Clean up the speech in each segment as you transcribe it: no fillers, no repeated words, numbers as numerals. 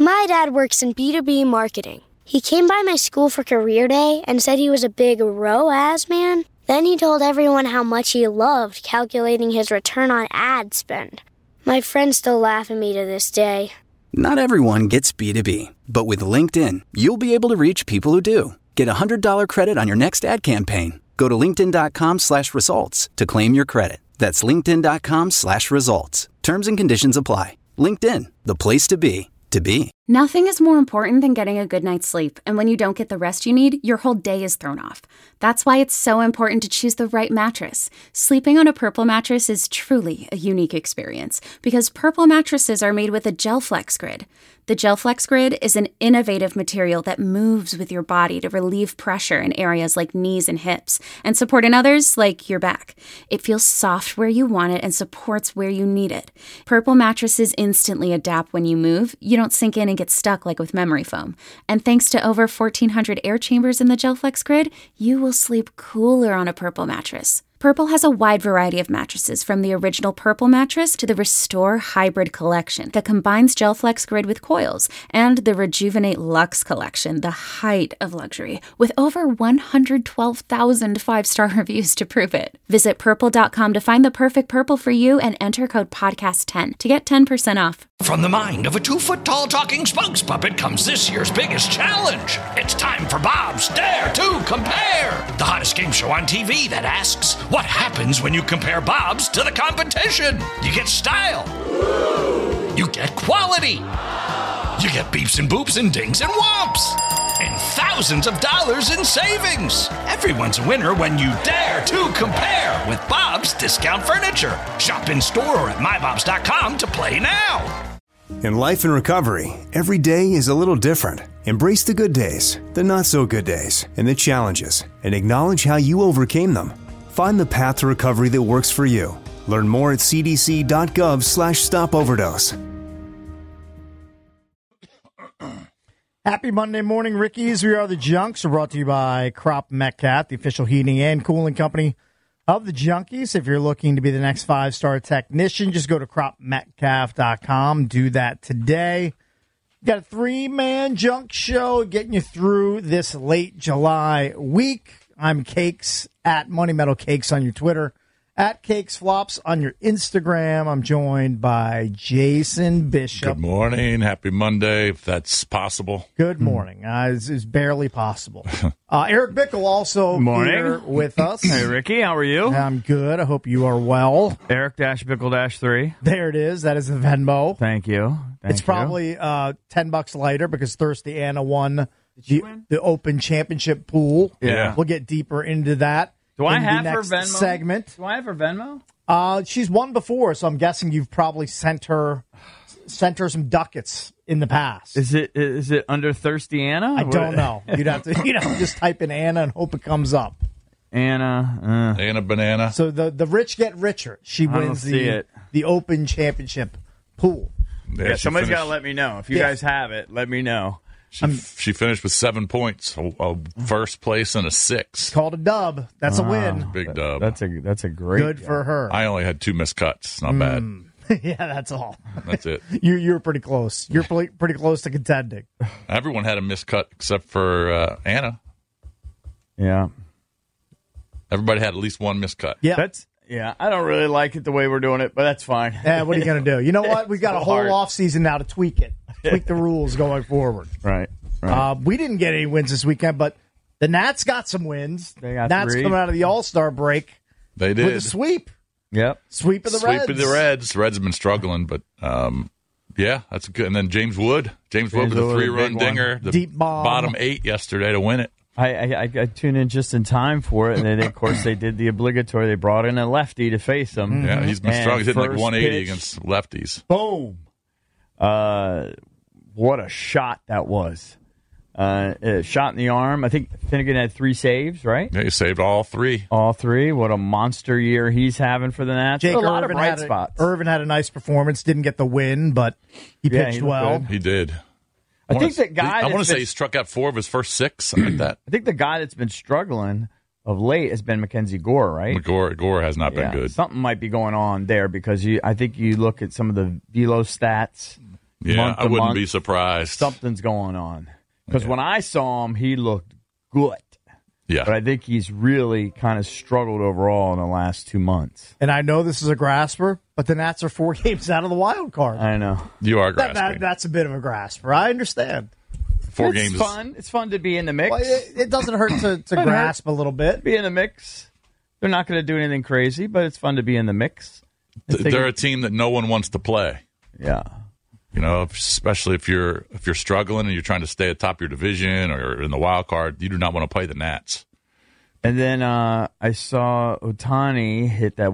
My dad works in B2B marketing. He came by my school for career day and said he was a big ROAS man. Then he told everyone how much he loved calculating his return on ad spend. My friends still laugh at me to this day. Not everyone gets B2B, but with LinkedIn, you'll be able to reach people who do. Get a $100 credit on your next ad campaign. Go to linkedin.com/results to claim your credit. That's linkedin.com/results. Terms and conditions apply. LinkedIn, the place to be, to be. Nothing is more important than getting a good night's sleep, and when you don't get the rest you need, your whole day is thrown off. That's why it's so important to choose the right mattress. Sleeping on a Purple mattress is truly a unique experience, because Purple mattresses are made with a GelFlex Grid. The GelFlex Grid is an innovative material that moves with your body to relieve pressure in areas like knees and hips, and support in others like your back. It feels soft where you want it and supports where you need it. Purple mattresses instantly adapt when you move. You don't sink in and get stuck like with memory foam. And thanks to over 1,400 air chambers in the GelFlex Grid, you will sleep cooler on a Purple mattress. Purple has a wide variety of mattresses, from the original Purple mattress to the Restore Hybrid collection that combines GelFlex Grid with coils, and the Rejuvenate Luxe collection, the height of luxury, with over 112,000 five-star reviews to prove it. Visit purple.com to find the perfect Purple for you and enter code podcast10 to get 10% off. From the mind of a 2-foot-tall talking spokes puppet comes this year's biggest challenge. It's time for Bob's Dare to Compare, the hottest game show on TV that asks, what happens when you compare Bob's to the competition? You get style. You get quality. You get beeps and boops and dings and whomps. And thousands of dollars in savings. Everyone's a winner when you dare to compare with Bob's Discount Furniture. Shop in store or at mybobs.com to play now. In life and recovery, every day is a little different. Embrace the good days, the not-so-good days, and the challenges, and acknowledge how you overcame them. Find the path to recovery that works for you. Learn more at cdc.gov/stopoverdose. Happy Monday morning, Rickies. We are the Junks. We're brought to you by Crop Metcalf, the official heating and cooling company of the Junkies. If you're looking to be the next 5-star technician, just go to cropmetcalf.com. Do that today. We've got a 3-man junk show getting you through this late July week. I'm Cakes at Money Metal Cakes on your Twitter, at Cakes Flops on your Instagram. I'm joined by Jason Bishop. Good morning. Happy Monday, if that's possible. Good morning. It's barely possible. Eric Bickle also here with us. Hey, Ricky, how are you? I'm good. I hope you are well. Eric-Bickle-3. There it is. That is the Venmo. Thank you. It's probably $10 lighter because Thirsty Anna won the Open Championship pool. Yeah. We'll get deeper into that. Do I in have the her next Venmo? Segment. Do I have her Venmo? She's won before, so I'm guessing you've probably sent her some ducats in the past. Is it under Thirsty Anna? I don't know. You'd have to just type in Anna and hope it comes up. Anna Banana. So the rich get richer. She wins the Open Championship pool. Yeah, somebody's got to let me know. If you guys have it, let me know. She finished with 7 points, a first place and a 6. Called a dub. That's a win. Big dub. That's a great good for her. I only had 2 missed cuts. Not bad. Yeah, that's all. That's it. You're pretty close. You're pretty close to contending. Everyone had a missed cut except for Anna. Yeah. Everybody had at least one missed cut. Yeah. I don't really like it the way we're doing it, but that's fine. Yeah, what are you going to do? You know what? We've got a whole off season now to tweak it. Tweak the rules going forward. Right. We didn't get any wins this weekend, but the Nats got some wins. They got Nats 3. coming out of the All-Star break. They did. With a sweep. Yep. Sweep of the Reds. Sweep of the Reds. Reds have been struggling, but yeah, that's good. And then James Wood with a 3-run dinger. The deep bomb. Bottom 8 yesterday to win it. I tuned in just in time for it, and then, of course, they did the obligatory. They brought in a lefty to face him. Yeah, he's been strong. He's hitting like 180 pitch, against lefties. Boom. What a shot that was. Shot in the arm. I think Finnegan had 3 saves, right? Yeah, he saved all 3. All 3. What a monster year he's having for the Nats. Jake a lot Irvin of bright spots. Irvin had a nice performance. Didn't get the win, but he pitched well. He did. I think that guy. I want to say he struck out 4 of his first 6, something like that. I think the guy that's been struggling of late has been Mackenzie Gore, right? Gore has not been good. Something might be going on there because I think you look at some of the velo stats. Yeah, I wouldn't be surprised. Something's going on. Because when I saw him, he looked good. Yeah. But I think he's really kind of struggled overall in the last 2 months. And I know this is a grasper, but the Nats are 4 games out of the wild card. I know. You are grasping. That's a bit of a grasper. I understand. 4 games. It's fun. It's fun to be in the mix. Well, it doesn't hurt to grasp a little bit. Be in the mix. They're not going to do anything crazy, but it's fun to be in the mix. They're a team that no one wants to play. Yeah. You know, especially if you're struggling and you're trying to stay at top of your division or in the wild card, you do not want to play the Nats. And then I saw Ohtani hit that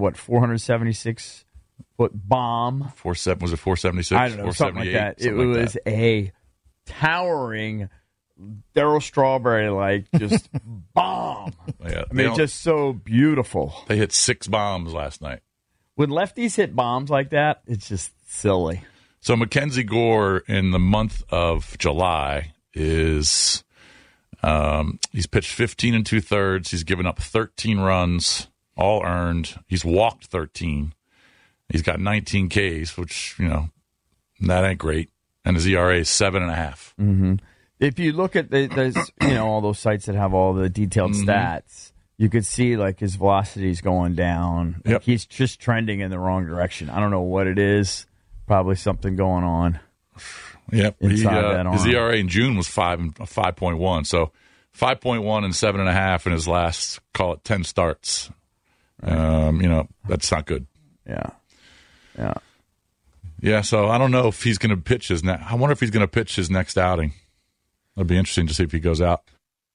476-foot bomb. Was it 476? I don't know, something like that. It was a towering Darryl Strawberry just bomb. Yeah, I mean, just so beautiful. They hit 6 bombs last night. When lefties hit bombs like that, it's just silly. So Mackenzie Gore in the month of July is he's pitched 15 2/3. He's given up 13 runs, all earned. He's walked 13. He's got 19 Ks, which, that ain't great. And his ERA is 7.5. Mm-hmm. If you look at all those sites that have all the detailed stats, you could see his velocity's going down. Yep. He's just trending in the wrong direction. I don't know what it is. Probably something going on. Yep. Inside that arm. His ERA in June was 5.1. So 5.1 and 7.5 in his last, call it 10 starts. That's not good. Yeah. Yeah. Yeah. So I don't know if he's going to pitch I wonder if he's going to pitch his next outing. It'll be interesting to see if he goes out.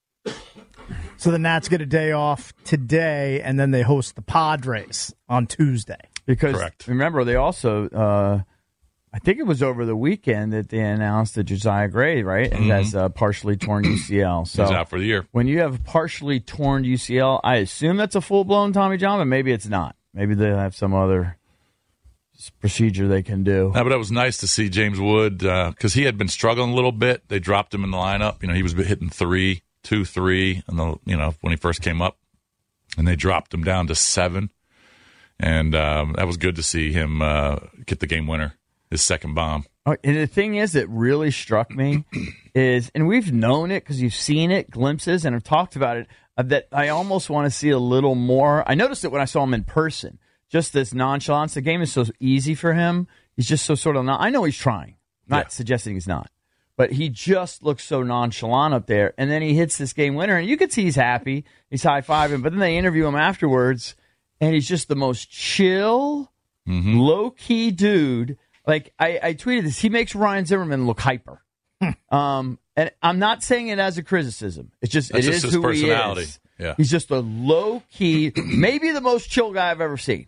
So the Nats get a day off today, and then they host the Padres on Tuesday. Because Correct. Remember, they also, I think it was over the weekend that they announced that Josiah Gray, right, has a partially torn UCL. So he's out for the year. When you have partially torn UCL, I assume that's a full-blown Tommy John, but maybe it's not. Maybe they have some other procedure they can do. No, but it was nice to see James Wood because he had been struggling a little bit. They dropped him in the lineup. He was hitting 3, 2, 3, and when he first came up, and they dropped him down to 7. And that was good to see him get the game winner, his second bomb. Oh, and the thing is that really struck me is, and we've known it because you've seen it, glimpses, and have talked about it, that I almost want to see a little more. I noticed it when I saw him in person, just this nonchalance. The game is so easy for him. He's just so sort of I know he's trying. Not suggesting he's not. But he just looks so nonchalant up there. And then he hits this game winner, and you can see he's happy. He's high-fiving. But then they interview him afterwards, and he's just the most chill, low-key dude. I tweeted this. He makes Ryan Zimmerman look hyper. And I'm not saying it as a criticism. It's just it is his who personality. He is. Yeah. He's just a low-key, maybe the most chill guy I've ever seen.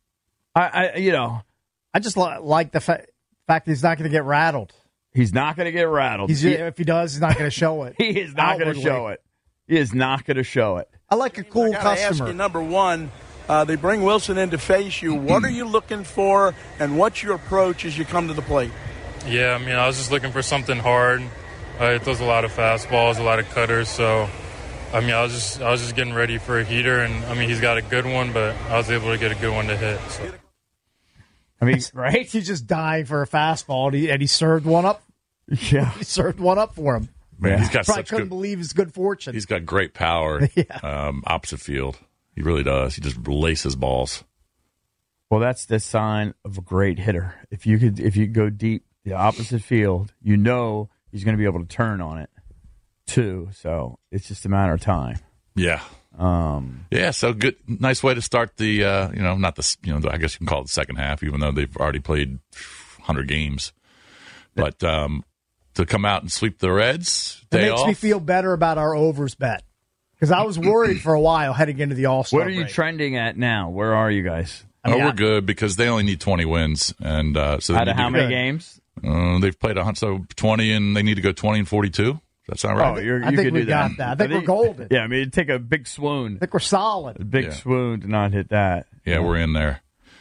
I just like the fact he's not going to get rattled. He's not going to get rattled. If he does, he's not going to show it. He is not going to show it. He is not going to show it. I like a cool customer. Ask you, number one, they bring Wilson in to face you. What are you looking for, and what's your approach as you come to the plate? Yeah, I was just looking for something hard. It throws a lot of fastballs, a lot of cutters. So, I was just getting ready for a heater, and he's got a good one, but I was able to get a good one to hit. So. Right? He's just dying for a fastball, and he served one up. Yeah, he served one up for him. Man, he's got probably couldn't believe his good fortune. He's got great power. Opposite field, he really does. He just laces balls. Well, that's the sign of a great hitter. If you go deep the opposite field, he's going to be able to turn on it too. So it's just a matter of time. Yeah. So good, nice way to start the, not the, I guess you can call it the second half, even though they've already played 100 games. But to come out and sweep the Reds, it makes me feel better about our overs bet because I was worried for a while heading into the All-Star break. What are you trending at now? Where are you guys? We're good because they only need 20 wins, and so out of how many games? They've played 20, and they need to go 20 and 42. Does that sound right? I think we got that. I think we're golden. Yeah, it'd take a big swoon. I think we're solid. A big swoon to not hit that. Yeah, we're in there.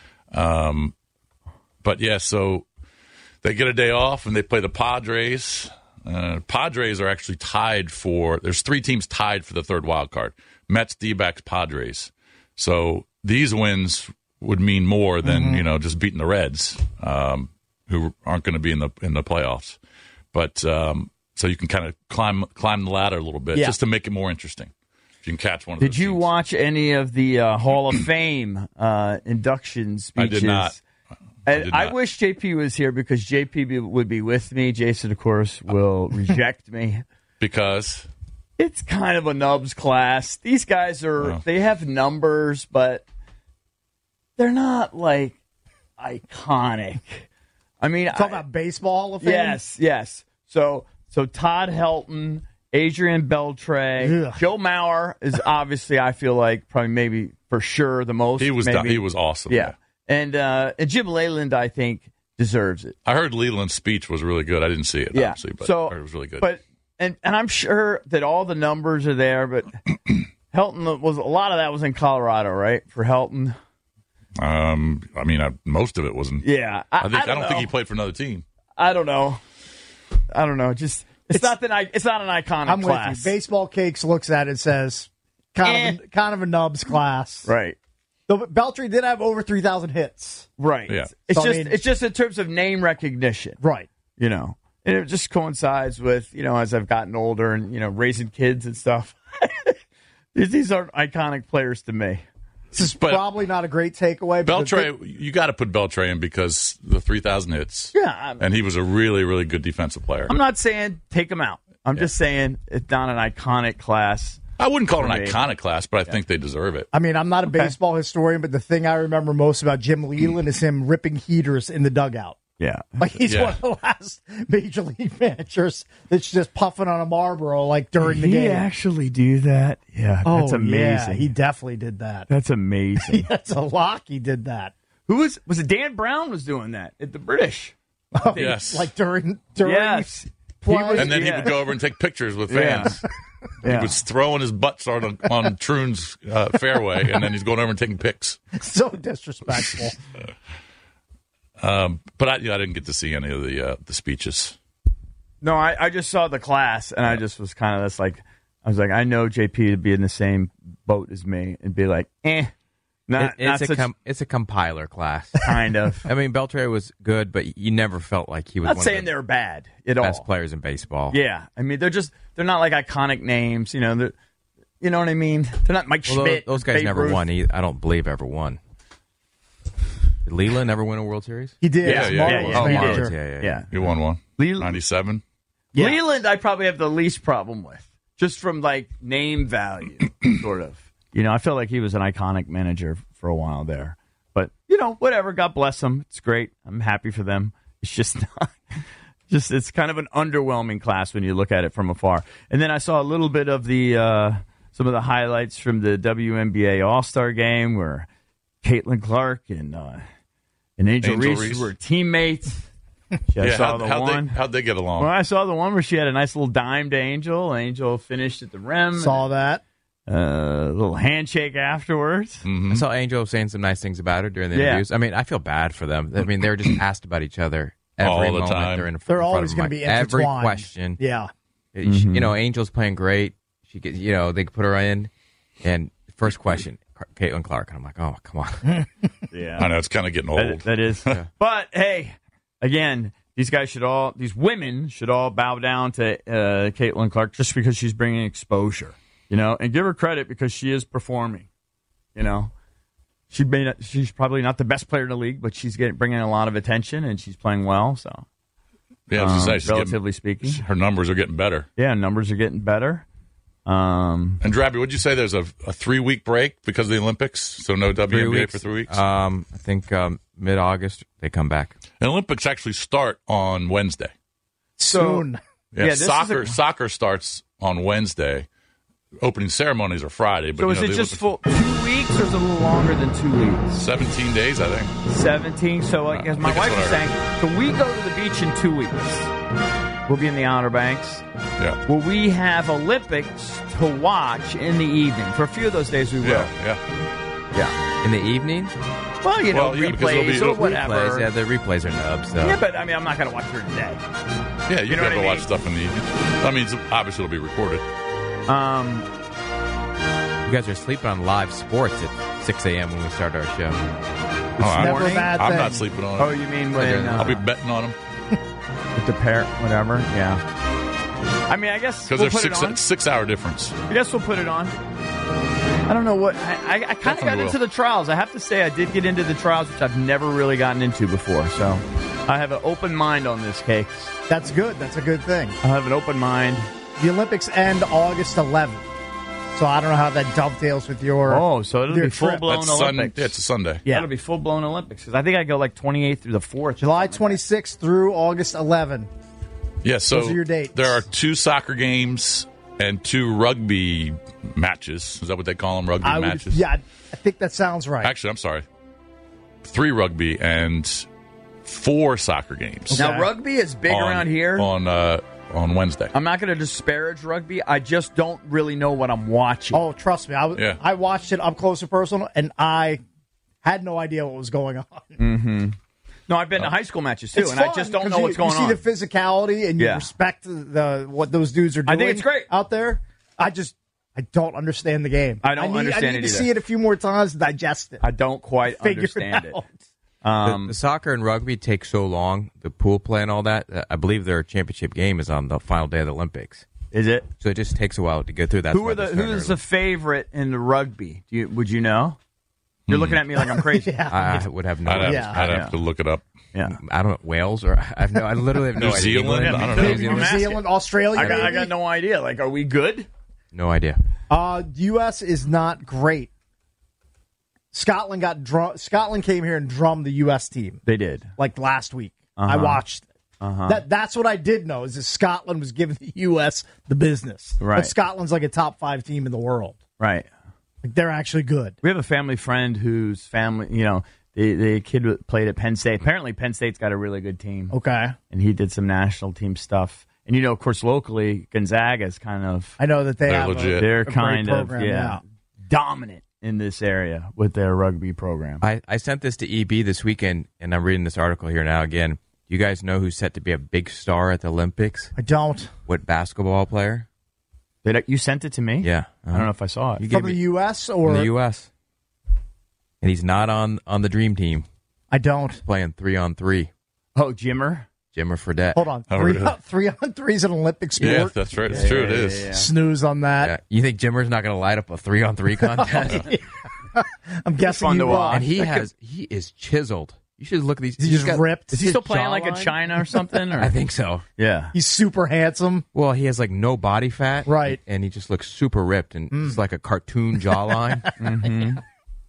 But yeah, so they get a day off and they play the Padres. Padres are actually tied there's 3 teams tied for the third wild card. Mets, D-backs, Padres. So these wins would mean more than, just beating the Reds. who aren't going to be in the playoffs. But so you can kind of climb the ladder a little bit just to make it more interesting. If you can catch one of those Did you teams. watch any of the Hall of Fame induction speeches? I did not. I wish JP was here because JP would be with me. Jason, of course, will reject me. Because? It's kind of a nubs class. These guys they have numbers, but they're not like iconic. I mean, talk about baseball Hall of Fame. Yes. So Todd Helton, Adrian Beltre, Joe Mauer is obviously, I feel like, probably maybe for sure the most. He was awesome. Yeah. And Jim Leyland, I think, deserves it. I heard Leland's speech was really good. I didn't see it, obviously, but I heard it was really good. But and I'm sure that all the numbers are there, but Helton was a lot of that was in Colorado, right? For Helton. I mean, most of it wasn't. Yeah, I don't think he played for another team. I don't know. Just it's not an iconic I'm class. with you. Baseball Cakes looks at it and says, kind of a nubs class, right? Though Beltre did have over 3,000 hits, right? Yeah, it's just in terms of name recognition, right? And it just coincides with as I've gotten older and raising kids and stuff. These are iconic players to me. This is probably not a great takeaway. Beltre, you got to put Beltre in because the 3,000 hits. Yeah. And he was a really, really good defensive player. I'm not saying take him out. I'm just saying it's not an iconic class. I wouldn't call it an iconic class, but I think they deserve it. I mean, I'm not a baseball historian, but the thing I remember most about Jim Leyland is him ripping heaters in the dugout. Yeah. Like he's one of the last major league managers that's just puffing on a Marlboro during the game. Did he actually do that? Yeah, that's amazing. Yeah, he definitely did that. That's amazing. That's a lock. He did that. Who was it? Dan Brown was doing that at the British. Yes. During yes. play. And then he would go over and take pictures with fans. He was throwing his butt on Troon's fairway, and then he's going over and taking pics. So disrespectful. But I didn't get to see any of the speeches. No, I just saw the class, and I just was kind of I was like, I know JP to be in the same boat as me and be like, It's a compiler class, kind of. I mean, Beltre was good, but you never felt like he was. Not one saying of the they're bad at all. Best players in baseball. Yeah, I mean they're not like iconic names. You know what I mean? They're not Mike Schmidt. Those guys Babe never Ruth. won. I don't believe ever won. Did Leland ever win a World Series? He did. Marlins. Yeah. He won one. 97. Yeah. Leland, I probably have the least problem with, just from name value, sort of. I felt like he was an iconic manager for a while there. But whatever. God bless him. It's great. I'm happy for them. It's just not. It's kind of an underwhelming class when you look at it from afar. And then I saw a little bit of some of the highlights from the WNBA All-Star game where Caitlin Clark and Angel Reese were teammates. How'd they get along? Well, I saw the one where she had a nice little dime to Angel. Angel finished at the rim. Saw that. A little handshake afterwards. Mm-hmm. I saw Angel saying some nice things about her during the interviews. I mean, I feel bad for them. I mean, they were just asked about each other every all the moment. time. They're always going to be intertwined. Every question. Yeah. Angel's playing great. She gets, they put her in, and first question, Caitlin Clark. And I'm like, oh, come on. Yeah, I know it's kind of getting old. That is. But hey, again, these women should all bow down to Caitlin Clark just because she's bringing exposure, and give her credit because she is performing. She's probably not the best player in the league, but she's bringing a lot of attention and she's playing well. So yeah, I was gonna say, relatively speaking, her numbers are getting better. Yeah, numbers are getting better. And Drabby, would you say there's a 3-week break because of the Olympics? So no WNBA for 3 weeks? I think mid-August they come back. And Olympics actually start on Wednesday. Soon. Yeah, soccer starts on Wednesday. Opening ceremonies are Friday. But, so is it just full 2 weeks or is it a little longer than 2 weeks? 17 days, I think. 17. So as my wife was saying, so we go to the beach in 2 weeks. We'll be in the Outer Banks. Yeah. Will we have Olympics to watch in the evening? For a few of those days, we will. Yeah. In the evening? Well, replays or whatever. Replays, yeah, the replays are nubs. So. Yeah, but I mean, I'm not going to watch during the day. Yeah, you can watch stuff in the evening. I mean, obviously it'll be recorded. You guys are sleeping on live sports at 6 a.m. when we start our show. Never a bad I'm thing. not sleeping on it. Oh, you mean when I'll be betting on them with the pair, whatever? Yeah. I mean, I guess because we'll there's put it on. 6-hour difference. I guess we'll put it on. I don't know what I kind of got Definitely into will. the trials. I have to say I did get into the trials, which I've never really gotten into before. So I have an open mind on this, Cakes. That's good. That's a good thing. I have an open mind. The Olympics end August 11th. So I don't know how that dovetails with your. Oh, so it'll your be full trip. blown That's Olympics. it's a Sunday. Yeah. That'll be full blown Olympics because I think I go like 28th through the 4th. July 26th through August 11th. Yeah, so Those are your dates. there are 2 soccer games and 2 rugby matches. Is that what they call them, rugby matches? Yeah, I think that sounds right. Actually, I'm sorry. 3 rugby and 4 soccer games. Now, rugby is big around here. On Wednesday. I'm not going to disparage rugby. I just don't really know what I'm watching. Oh, trust me. I watched it up close and personal, and I had no idea what was going on. Mm-hmm. No, I've been to high school matches, too, It's and fun, I just don't 'cause know what's going on. You see the physicality, and you Yeah. respect what those dudes are doing. I think it's great. Out there. I don't understand the game. I don't understand I need it to either. see it a few more times to digest it. I don't quite Figure understand it it. out. The soccer and rugby take so long, the pool play and all that. I believe their championship game is on the final day of the Olympics. Is it? So it just takes a while to go through that. Who's the favorite in the rugby? Would you know? You're looking at me like I'm crazy. I would have no I'd idea. have to look it up. Yeah, I don't know, Wales or I literally have no New idea. Zealand? England? I don't know. Maybe New Zealand, Australia. I maybe? got no idea. Like, are we good? No idea. U.S. is not great. Scotland Scotland came here and drummed the U.S. team. They did. Like last week. Uh-huh. I watched it. Uh-huh. That's what I did know is that Scotland was giving the U.S. the business. Right. But Scotland's like a top 5 team in the world. Right. Like they're actually good. We have a family friend whose family, the kid played at Penn State. Apparently, Penn State's got a really good team. Okay. And he did some national team stuff. And, of course, locally, Gonzaga's kind of... I know that They're have legit. They're a great kind of, program, dominant in this area with their rugby program. I sent this to EB this weekend, and I'm reading this article here now again. You guys know who's set to be a big star at the Olympics? I don't. What basketball player? You sent it to me? Yeah. I don't know if I saw it. You From gave the me- U.S. or? From the U.S. And he's not on the dream team. I don't. He's playing 3-on-3. Oh, Jimmer? Jimmer Fredette. Hold on. Oh, 3-on-3 is an Olympic sport. Yeah, that's right. It's true. It is. Yeah. Snooze on that. Yeah. You think Jimmer's not going to light up a 3-on-3 contest? I'm guessing fun you to will. watch. And he is chiseled. You should look at these. He's he's just ripped. Is he his still playing like a jawline- China or something? Or? I think so. Yeah. He's super handsome. Well, he has like no body fat. Right. And he just looks super ripped and it's like a cartoon jawline. Mm-hmm.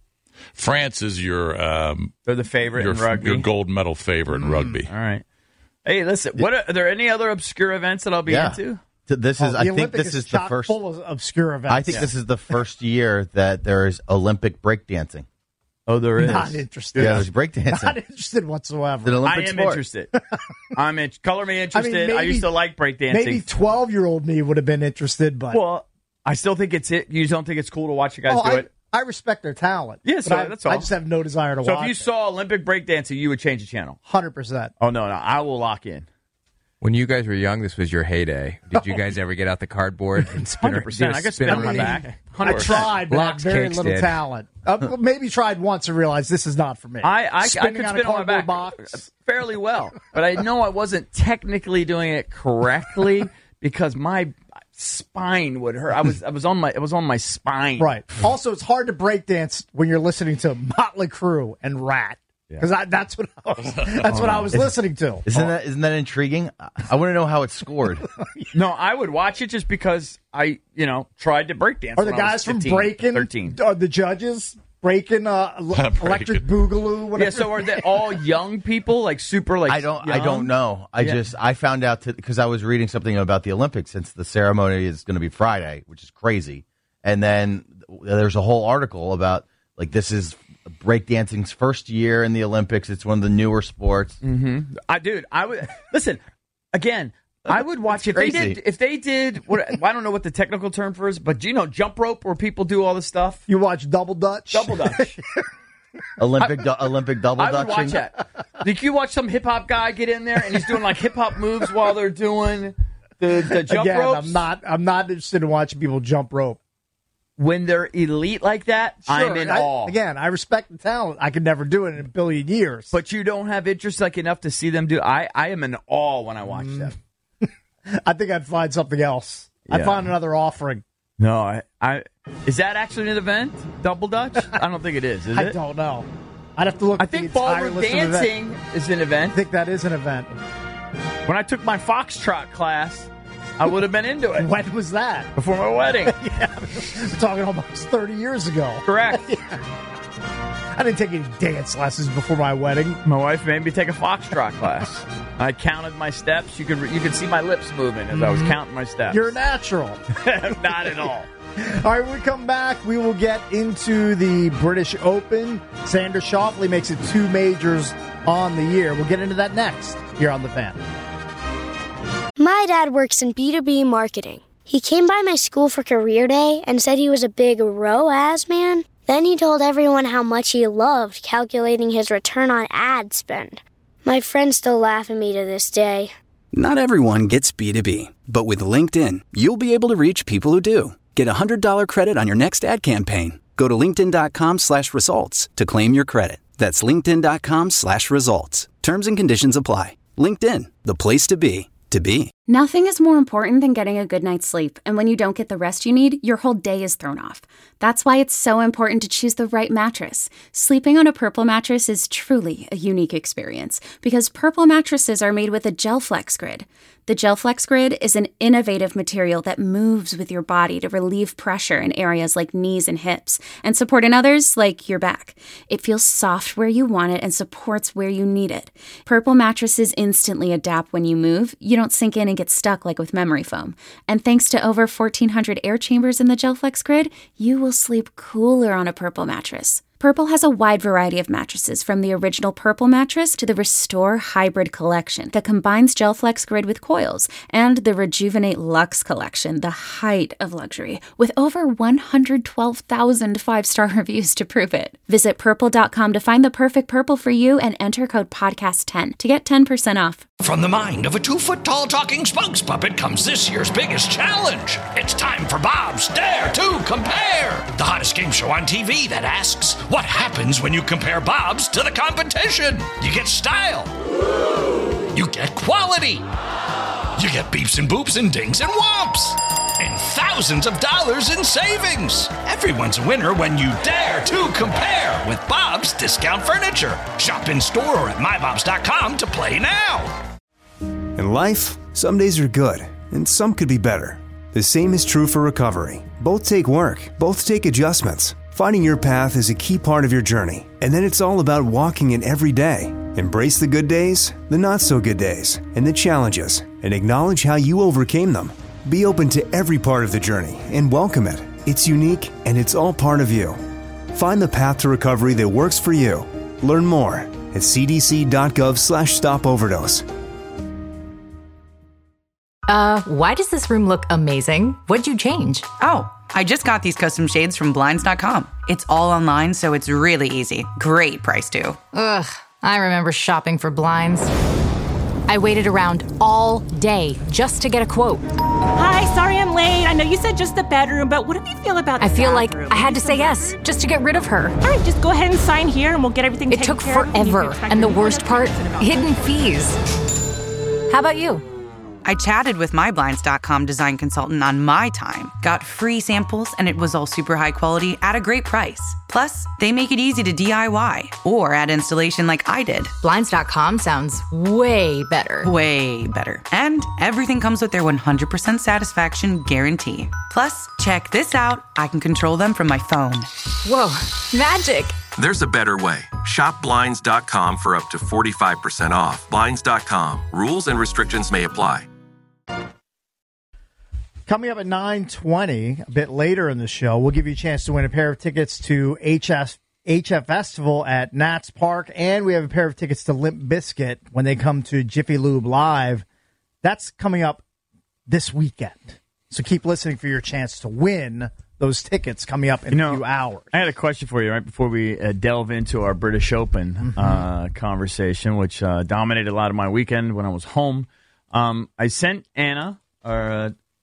France is your They're the favorite in rugby. your gold medal favorite in rugby. All right. Hey, listen. Are there any other obscure events that I'll be into? This is. The I think Olympic this is the chock first. full of obscure events. I think this is the first year that there is Olympic breakdancing. Oh, there is. Not interested. Yeah, there's breakdancing. Not interested whatsoever. It's an Olympic I am sport. interested. Color me interested. I maybe- used to like breakdancing. Maybe 12-year-old me would have been interested, but Well, I still think it's it. You don't think it's cool to watch you guys do it? I respect their talent. Yeah, but so I, that's all. I just have no desire to So watch if you saw Olympic breakdancing, you would change the channel. 100%. Oh no, I will lock in. When you guys were young, this was your heyday. Did you guys ever get out the cardboard and spin 100%. I could spin on my back. I tried, but I had Lots very Cakes little did. talent. Maybe tried once and realized this is not for me. I could Spinning spin on my back fairly well, but I know I wasn't technically doing it correctly because my spine would hurt. It was on my spine. Right. Also, it's hard to breakdance when you're listening to Motley Crue and Rat. Because that's what I was listening to. Isn't that intriguing? I want to know how it's scored. No, I would watch it just because I tried to breakdance. Are the when I was guys from 15, Breakin'? 13? Are the judges Breakin'? Electric Boogaloo? Whatever. Yeah. So are they all young people, like super, like I don't young? know. I found out because I was reading something about the Olympics since the ceremony is going to be Friday, which is crazy. And then there's a whole article about like this is breakdancing's first year in the Olympics. It's one of the newer sports. Mm-hmm. I would listen again. I would watch if crazy. they did what I don't know what the technical term for is, but jump rope where people do all this stuff. You watch Double Dutch? Double Dutch. Olympic double I would dutching. watch that. Did you watch some hip hop guy get in there and he's doing like hip hop moves while they're doing the jump Again, ropes? I'm not interested in watching people jump rope. when they're elite like that, I'm in awe. Again, I respect the talent. I could never do it in a billion years. But you don't have interest enough to see them do. I am in awe when I watch them. I think I'd find something else. Yeah. I'd find another offering. No, I is that actually an event? Double Dutch? I don't think it is. Is I it? don't know. I'd have to look. I at the think entire ballroom list of events. dancing is an event. I think that is an event. When I took my foxtrot class, I would have been into it. When was that? Before my wedding. Yeah, we're talking almost 30 years ago. Correct. I didn't take any dance lessons before my wedding. My wife made me take a foxtrot class. I counted my steps. You could see my lips moving as I was counting my steps. You're natural. Not at all. All right, when we come back, we will get into the British Open. Xander Schauffele makes it 2 majors on the year. We'll get into that next here on The Fan. My dad works in B2B marketing. He came by my school for career day and said he was a big ROAS man. Then he told everyone how much he loved calculating his return on ad spend. My friends still laugh at me to this day. Not everyone gets B2B, but with LinkedIn, you'll be able to reach people who do. Get a $100 credit on your next ad campaign. Go to linkedin.com/results to claim your credit. That's linkedin.com/results. Terms and conditions apply. LinkedIn, the place to be, to be. Nothing is more important than getting a good night's sleep, and when you don't get the rest you need, your whole day is thrown off. That's why it's so important to choose the right mattress. Sleeping on a Purple mattress is truly a unique experience because Purple mattresses are made with a GelFlex Grid. The GelFlex Grid is an innovative material that moves with your body to relieve pressure in areas like knees and hips and support in others like your back. It feels soft where you want it and supports where you need it. Purple mattresses instantly adapt when you move. You don't sink in and get stuck like with memory foam. And thanks to over 1,400 air chambers in the GelFlex Grid, you will sleep cooler on a Purple mattress. Purple has a wide variety of mattresses, from the original Purple mattress to the Restore Hybrid collection that combines GelFlex Grid with coils, and the Rejuvenate Luxe collection, the height of luxury, with over 112,000 5-star reviews to prove it. Visit purple.com to find the perfect Purple for you and enter code podcast10 to get 10% off. From the mind of a 2-foot-tall talking spokes puppet comes this year's biggest challenge. It's time for Bob's Dare to Compare, the hottest game show on TV that asks, what happens when you compare Bob's to the competition? You get style. You get quality. You get beeps and boops and dings and whomps. And thousands of dollars in savings. Everyone's a winner when you dare to compare with Bob's Discount Furniture. Shop in store or at mybobs.com to play now. In life, some days are good, and some could be better. The same is true for recovery. Both take work, both take adjustments. Finding your path is a key part of your journey, and then it's all about walking it every day. Embrace the good days, the not-so-good days, and the challenges, and acknowledge how you overcame them. Be open to every part of the journey and welcome it. It's unique, and it's all part of you. Find the path to recovery that works for you. Learn more at cdc.gov/stopoverdose. Why does this room look amazing? What'd you change? Oh, I just got these custom shades from Blinds.com. It's all online, so it's really easy. Great price, too. Ugh, I remember shopping for blinds. I waited around all day just to get a quote. Hi, sorry I'm late. I know you said just the bedroom, but what do you feel about the I feel bathroom? like I had to say yes just to get rid of her. All right, just go ahead and sign here and we'll get everything taken care of. It took forever. And the worst part, hidden fees. How about you? I chatted with my Blinds.com design consultant on my time, got free samples, and it was all super high quality at a great price. Plus, they make it easy to DIY or add installation like I did. Blinds.com sounds way better. Way better. And everything comes with their 100% satisfaction guarantee. Plus, check this out. I can control them from my phone. Whoa, magic. There's a better way. Shop Blinds.com for up to 45% off. Blinds.com. Rules and restrictions may apply. Coming up at 9:20, a bit later in the show, we'll give you a chance to win a pair of tickets to HF Festival at Nats Park, and we have a pair of tickets to Limp Bizkit when they come to Jiffy Lube Live. That's coming up this weekend. So keep listening for your chance to win those tickets coming up in a few hours. I had a question for you right before we delve into our British Open conversation, which dominated a lot of my weekend when I was home. I sent Anna, our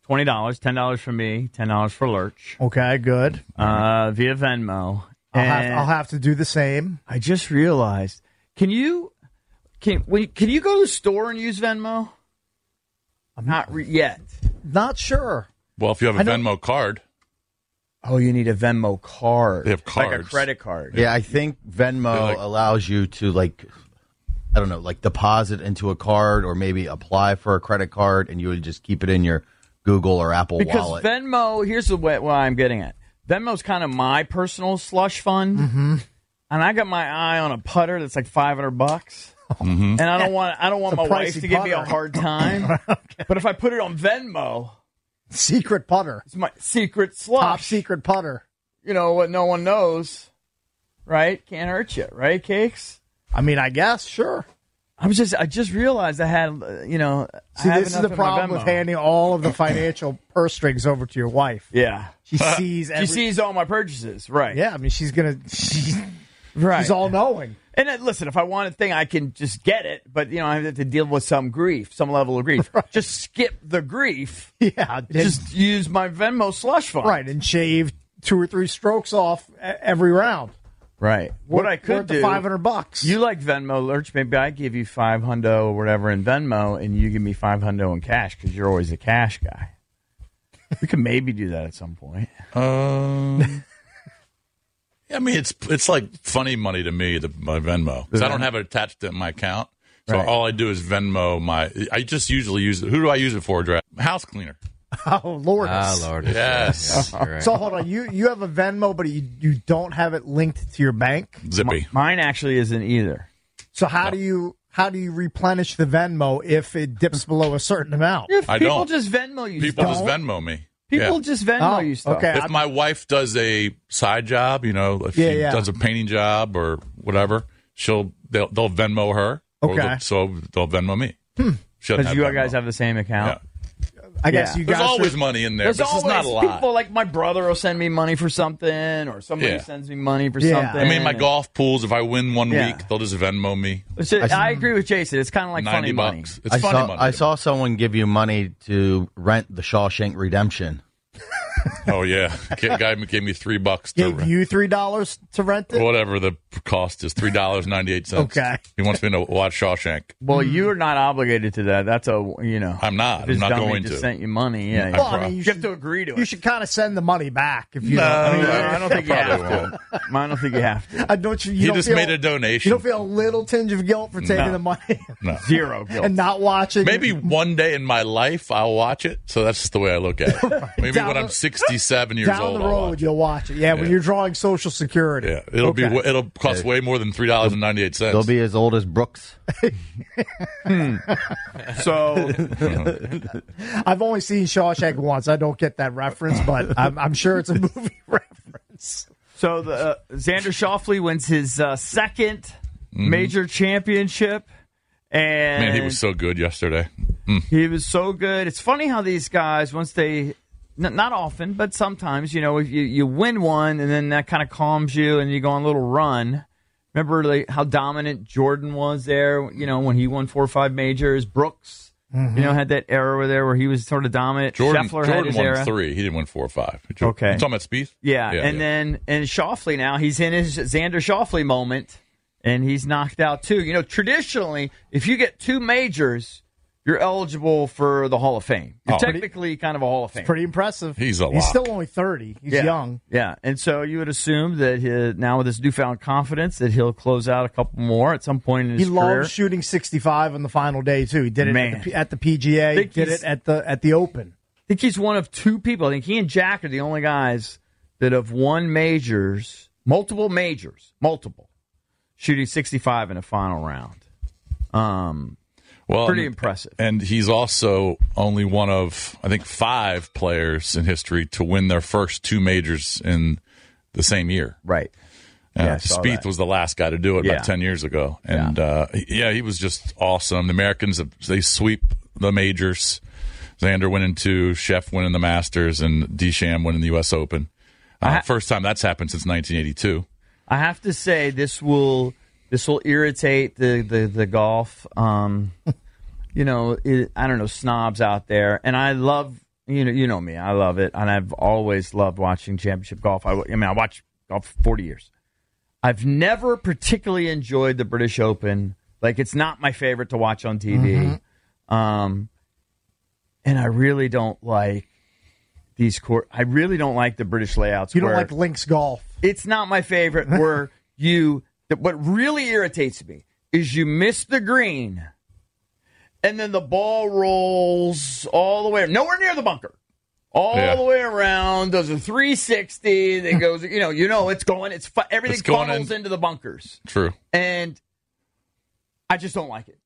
$20, $10 for me, $10 for Lurch. Okay, good. Via Venmo. I'll have to do the same. I just realized. Can you go to the store and use Venmo? Not yet. Not sure. Well, if you have a Venmo card. Oh, you need a Venmo card. They have cards. Like a credit card. Yeah, I think Venmo allows you to, deposit into a card or maybe apply for a credit card, and you would just keep it in your Google or Apple wallet. Because Venmo, here's what I'm getting at. Venmo's kind of my personal slush fund, and I got my eye on a putter that's like $500. And I don't want my wife to give me a hard time. But if I put it on Venmo, secret putter, it's my secret slush, top secret putter. You know what? No one knows, right? Can't hurt you, right? Cakes. I mean, I guess sure. I just realized I had See, this is the problem with handing all of the financial purse strings over to your wife. Yeah, she sees all my purchases, right? Yeah, I mean she's right. She's all knowing. And then, listen, if I want a thing, I can just get it. But I have to deal with some level of grief. Right. Just skip the grief. Yeah, just use my Venmo slush fund. Right, and shave 2 or 3 strokes off every round. Right. What I could do, $500. You like Venmo, Lurch? Maybe I give you $500 or whatever in Venmo, and you give me $500 in cash because you're always a cash guy. We could maybe do that at some point. I mean, it's like funny money to me, my Venmo, because I don't have it attached to my account. So all I do is Venmo I just usually use it. Who do I use it for, Dre? House cleaner. Oh, Lord. Lord. Yes. Yeah, right. So hold on. You have a Venmo, but you don't have it linked to your bank? Zippy. Mine actually isn't either. So how do you replenish the Venmo if it dips below a certain amount? People just Venmo you People stuff. just Venmo me. People just Venmo you stuff. Okay. If my wife does a side job, if she does a painting job or whatever, they'll Venmo her. Okay. So they'll Venmo me. Because you guys have the same account. Yeah. I guess you guys. There's always money in there. There's This is always not a lot. people like my brother will send me money for something, or somebody sends me money for something. I mean, my golf pools. If I win one week, they'll just Venmo me. I agree with Jason. It's kind of like funny money. $90. It's funny money. I saw someone give you money to rent the Shawshank Redemption. Oh yeah, guy gave me $3 to Gave you $3 to rent it? Whatever the cost is, $3.98. Okay. He wants me to watch Shawshank. Well, you are not obligated to that. That's I'm not. If I'm not going just to. sent you money. Yeah. Well, I mean, you have to agree to it. You should kind of send the money back if you. No, don't. I don't think you have to. I don't think you have to. He just made a donation. You don't feel a little tinge of guilt for taking the money? No. Zero guilt. And not watching? Maybe one day in my life I'll watch it. So that's just the way I look at it. Maybe when I'm 67 years down old, the road you'll watch it. Yeah, when you're drawing Social Security. Yeah, it'll cost way more than $3.98. They'll be as old as Brooks. So I've only seen Shawshank once. I don't get that reference, but I'm sure it's a movie reference. So Xander Schauffele wins his second major championship. And man, he was so good yesterday. He was so good. It's funny how these guys, once they, not often, but sometimes, if you win one and then that kind of calms you and you go on a little run. Remember how dominant Jordan was there, when he won 4 or 5 majors. Brooks, had that era there where he was sort of dominant. Jordan had his won era. 3. He didn't win 4 or 5. Okay. You talking about Spieth? Yeah. Then Schauffele now, he's in his Xander Schauffele moment, and he's knocked out 2. Traditionally, if you get 2 majors, you're eligible for the Hall of Fame. You're technically kind of a Hall of Fame. It's pretty impressive. He's a lot. He's still only 30. He's young. Yeah, and so you would assume that now with his newfound confidence that he'll close out a couple more at some point in his career. He loved shooting 65 on the final day, too. He did it at the PGA. He did it at the Open. I think he's one of 2 people. I think he and Jack are the only guys that have won multiple majors, shooting 65 in a final round. Pretty impressive. And he's also only one of, I think, 5 players in history to win their first 2 majors in the same year. Right. Spieth was the last guy to do it about 10 years ago. And, he was just awesome. The Americans, they sweep the majors. Xander winning 2, Scheffler winning the Masters, and DeChambeau winning the U.S. Open. First time that's happened since 1982. I have to say, this will irritate the golf, I don't know, snobs out there. And I love You know me. I love it, and I've always loved watching championship golf. I watched golf for 40 years. I've never particularly enjoyed the British Open. Like, it's not my favorite to watch on TV. And I really don't like these I really don't like the British layouts. You don't like links golf. It's not my favorite. Where what really irritates me is you miss the green, and then the ball rolls all the way, nowhere near the bunker, all the way around. Does a 360. That goes, it's going. Everything funnels into the bunkers. True. And I just don't like it.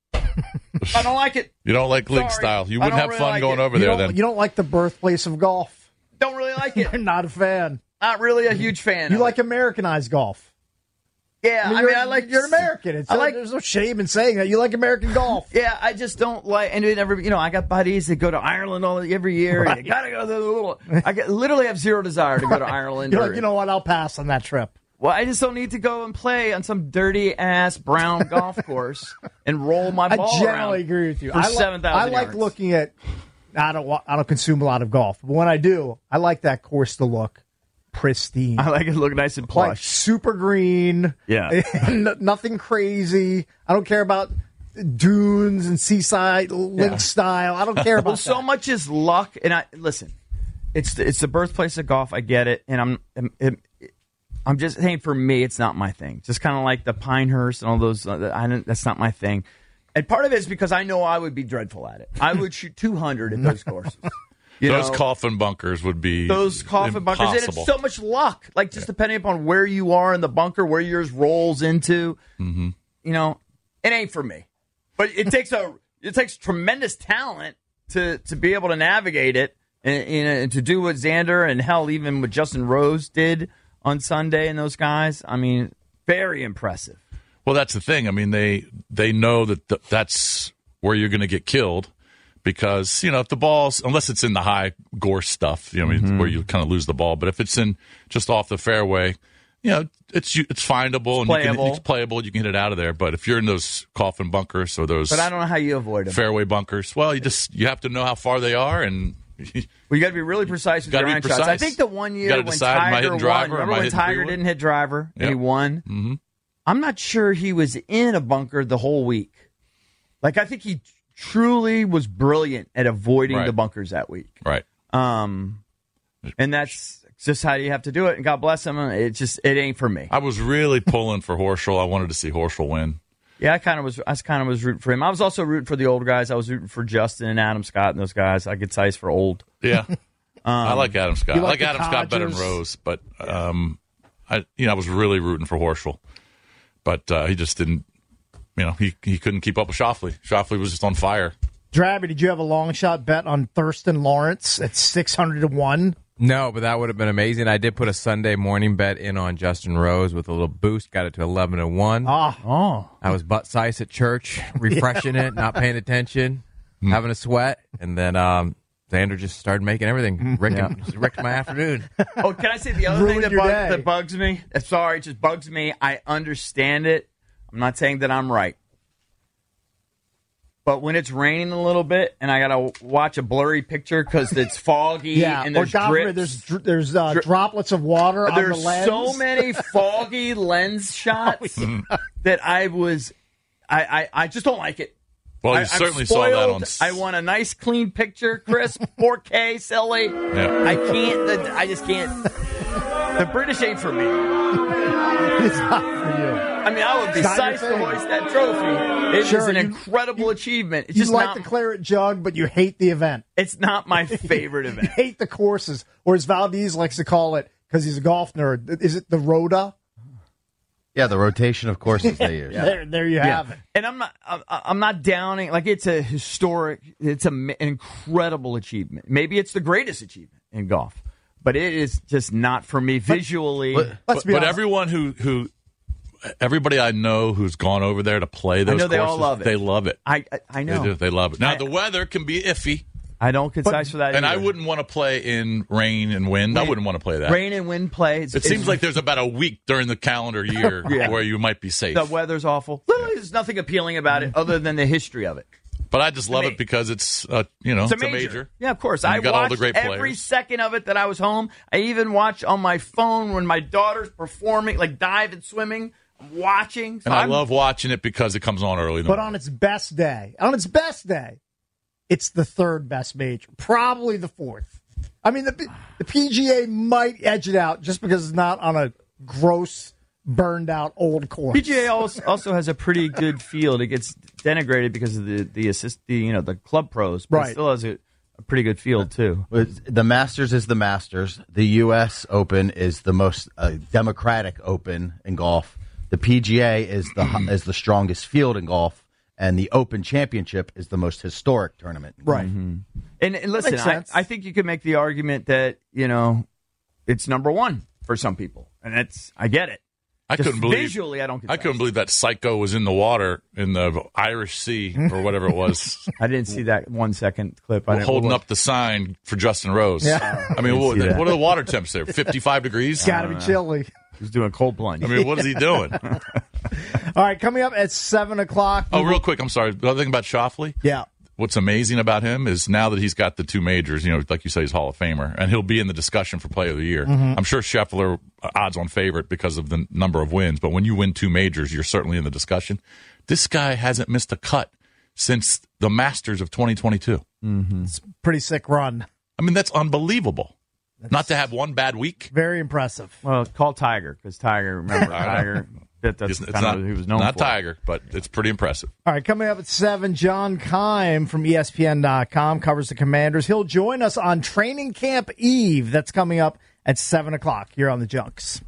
I don't like it. You don't like link style. You wouldn't have fun going over there then. You don't like the birthplace of golf. Don't really like it. You're not a fan. Not really a huge fan. You like Americanized golf. Yeah, I like. You're American. There's no shame in saying that. You like American golf. Yeah, I just don't like. And I got buddies that go to Ireland every year. Right. And you gotta go to the little. Literally have zero desire to go to Ireland. You're like, you know what? I'll pass on that trip. Well, I just don't need to go and play on some dirty-ass brown golf course and roll my ball around. I generally agree with you. For 7,000 I like yards. looking at. I don't consume a lot of golf, but when I do, I like that course to look pristine. I like it to look nice and plush, like super green. Yeah, nothing crazy. I don't care about dunes and seaside link style. I don't care about. Well, so much is luck, and listen. It's the birthplace of golf. I get it, and I'm just saying, for me, it's not my thing. Just kind of like the Pinehurst and all those. That's not my thing. And part of it is because I know I would be dreadful at it. I would shoot 200 at those courses. Those coffin bunkers would be those coffin bunkers. And it's so much luck. Like, just depending upon where you are in the bunker, where yours rolls into. Mm-hmm. It ain't for me. But it takes tremendous talent to be able to navigate it and to do what Xander and hell, even what Justin Rose did on Sunday and those guys. I mean, very impressive. Well, that's the thing. I mean, they know that that's where you're going to get killed because, if the ball's, unless it's in the high gorse stuff, where you kind of lose the ball. But if it's in just off the fairway, it's findable and it's playable. You can hit it out of there. But if you're in those coffin bunkers or those, but I don't know how you avoid them. Fairway bunkers. Well, you have to know how far they are and. You got to be really precise with your iron shots. I think the one year when Tiger won, remember when Tiger didn't hit driver and he won? Mm-hmm. I'm not sure he was in a bunker the whole week. Like, I think he truly was brilliant at avoiding the bunkers that week. Right. And that's just how you have to do it. And God bless him. It ain't for me. I was really pulling for Horschel. I wanted to see Horschel win. Yeah, I kind of was rooting for him. I was also rooting for the old guys. I was rooting for Justin and Adam Scott and those guys. I get size for old. Yeah. I like Adam Scott. I like Adam Scott better than Rose, but I was really rooting for Horschel. But he just didn't, he couldn't keep up with Schauffele. Schauffele was just on fire. Drabby, did you have a long shot bet on Thurston Lawrence at 600-1? No, but that would have been amazing. I did put a Sunday morning bet in on Justin Rose with a little boost. Got it to 11-1. I was butt size at church, refreshing it, not paying attention, having a sweat, and then Xander just started making everything. Wrecked my afternoon. Oh, can I say the other thing that bugs me? Sorry, it just bugs me. I understand it. I'm not saying that I'm right. But when it's raining a little bit and I got to watch a blurry picture because it's foggy and there's drips. There's droplets of water on the lens. There's so many foggy lens shots that I just don't like it. Well, you certainly saw that on. I want a nice, clean picture, crisp, 4K, silly. Yeah. I just can't. The British ain't for me. It's not for you. I mean, I would be psyched to hoist that trophy. It is an incredible achievement. It's just like the claret jug, but you hate the event. It's not my favorite event. You hate the courses, or as Valdez likes to call it, because he's a golf nerd. Is it the Rota? Yeah, the rotation of courses they use. There you have it. And I'm not downing. Like, it's a historic, it's an incredible achievement. Maybe it's the greatest achievement in golf, but it is just not for me visually. But everyone everybody I know who's gone over there to play those courses, they all love it. They love it. I know. They do. They love it. Now, the weather can be iffy. I don't concise for that and either. I wouldn't want to play in rain and wind. I wouldn't want to play that. Rain and wind plays. It seems like there's about a week during the calendar year where you might be safe. The weather's awful. Literally, there's nothing appealing about it other than the history of it. But I just love it because it's it's a major. Yeah, of course. And I you got all watched the great every players. second of it that I was home. I even watched on my phone when my daughter's performing, like diving, swimming. I'm watching. So And I love watching it because it comes on early. But on its best day, it's the third best major, probably the fourth. I mean, the PGA might edge it out just because it's not on a gross, burned out old course. PGA also has a pretty good field. It gets denigrated because of the club pros, but it still has a pretty good field too. The Masters is the Masters. The U.S. Open is the most democratic Open in golf. The PGA is the strongest field in golf, and the Open Championship is the most historic tournament. Right. Mm-hmm. And listen, I think you could make the argument that it's number one for some people, and I get it. I couldn't believe visually. I couldn't believe that Psycho was in the water in the Irish Sea or whatever it was. I didn't see that 1 second clip. Holding up the sign for Justin Rose. Yeah. I mean, what are the water temps there? 55 degrees. It's got to be chilly. He's doing a cold plunge. I mean, what is he doing? All right, coming up at 7 o'clock. Oh, real quick, I'm sorry. The other thing about Schauffele? Yeah. What's amazing about him is now that he's got the two majors, like you say, he's Hall of Famer, and he'll be in the discussion for Player of the Year. Mm-hmm. I'm sure Scheffler, odds-on favorite because of the number of wins, but when you win two majors, you're certainly in the discussion. This guy hasn't missed a cut since the Masters of 2022. Mm-hmm. It's a pretty sick run. I mean, that's unbelievable. Not to have one bad week. Very impressive. Well, call Tiger because Tiger, remember Tiger. That's it's kind of what he was known not for. Tiger, but it's pretty impressive. All right, coming up at 7, John Keim from ESPN.com covers the Commanders. He'll join us on Training Camp Eve. That's coming up at 7 o'clock here on the Junks.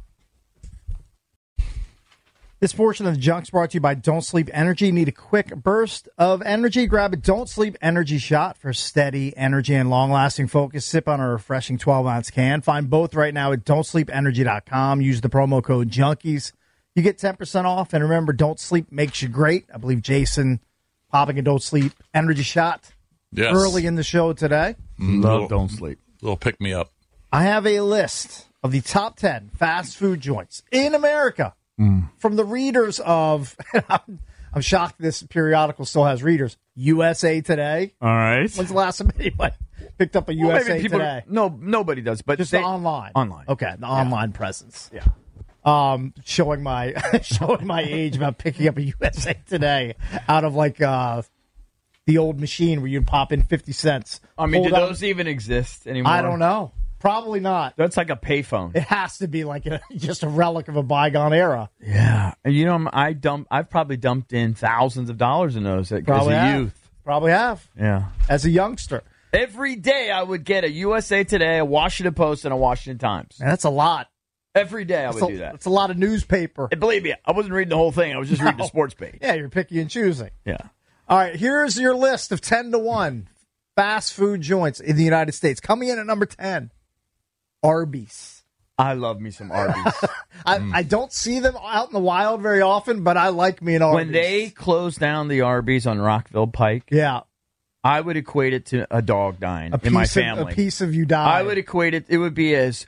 This portion of the Junks brought to you by Don't Sleep Energy. Need a quick burst of energy? Grab a Don't Sleep Energy shot for steady energy and long-lasting focus. Sip on a refreshing 12-ounce can. Find both right now at don'tsleepenergy.com. Use the promo code JUNKIES. You get 10% off. And remember, Don't Sleep makes you great. I believe Jason popping a Don't Sleep Energy shot early in the show today. Love Don't Sleep. Little pick-me-up. I have a list of the top 10 fast food joints in America. From the readers of, I'm shocked this periodical still has readers, USA Today. All right. When's the last time anybody picked up a USA Today? No, nobody does, but just online. Online. Okay, the online presence. Yeah. Showing my age about picking up a USA Today out of like the old machine where you'd pop in 50 cents. I mean, do those even exist anymore? I don't know. Probably not. That's like a payphone. It has to be like just a relic of a bygone era. Yeah. And I've probably dumped in thousands of dollars in those as a youth. Probably have. Yeah. As a youngster. Every day I would get a USA Today, a Washington Post, and a Washington Times. Man, that's a lot. Every day I would do that. It's a lot of newspaper. And believe me, I wasn't reading the whole thing. I was just reading the sports page. Yeah, you're picking and choosing. Yeah. All right, here's your list of 10 to 1 fast food joints in the United States. Coming in at number 10. Arby's. I love me some Arby's. I don't see them out in the wild very often, but I like me an Arby's. When they closed down the Arby's on Rockville Pike, I would equate it to a dog dying in my family. A piece of you died. I would equate it. It would be as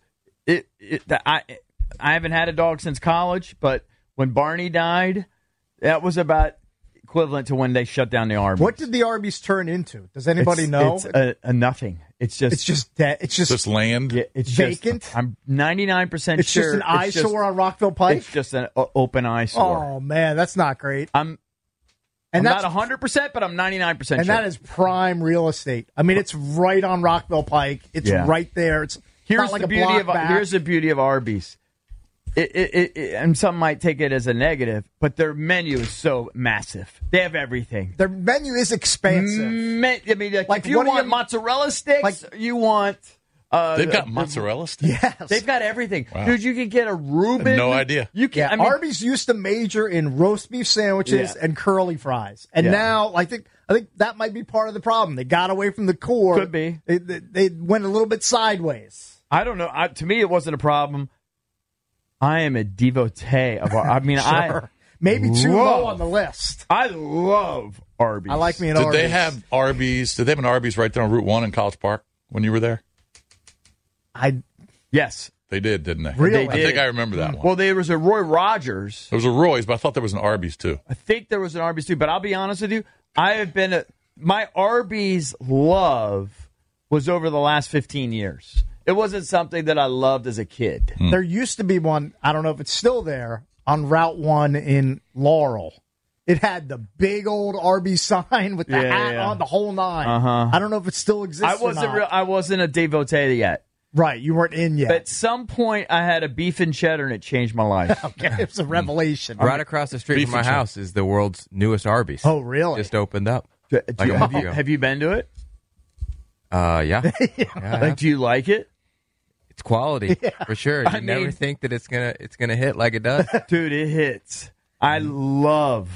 I haven't had a dog since college, but when Barney died, that was about equivalent to when they shut down the Arby's. What did the Arby's turn into? Does anybody know? It's a nothing. It's just dead. It's just land. Yeah, it's vacant. I'm 99% sure. It's just an eyesore on Rockville Pike. It's just an open eyesore. Oh man, that's not great. I'm not 100%, but I'm 99% sure. And that is prime real estate. I mean, it's right on Rockville Pike. It's right there. It's not like a block back. Here's the beauty of Arby's. And some might take it as a negative, but their menu is so massive. They have everything. Their menu is expansive. I mean, like if you want mozzarella sticks, you want... they've got mozzarella sticks? Yes. They've got everything. Wow. Dude, you can get a Reuben. No idea. You can. Arby's used to major in roast beef sandwiches and curly fries. And now, I think that might be part of the problem. They got away from the core. Could be. They went a little bit sideways. I don't know. To me, it wasn't a problem. I am a devotee of maybe too low on the list. I love Arby's. I like me an Arby's. Did they have Arby's? Did they have an Arby's right there on Route 1 in College Park when you were there? Yes. They did, didn't they? Really? I think I remember that one. Well, there was a Roy Rogers. There was a Roy's, but I thought there was an Arby's too. I think there was an Arby's too, but I'll be honest with you. I have been my Arby's love was over the last 15 years. It wasn't something that I loved as a kid. There used to be one, I don't know if it's still there, on Route 1 in Laurel. It had the big old Arby's sign with the hat on, the whole nine. I don't know if it still exists or not. I wasn't a devotee yet. Right, you weren't in yet. But at some point, I had a beef and cheddar, and it changed my life. Okay, it was a revelation. Right across the street from my house is the world's newest Arby's. Oh, really? Just opened up. Have you been to it? Yeah. Like, do you like it? It's quality for sure. You never think that it's gonna hit like it does, dude. It hits. I love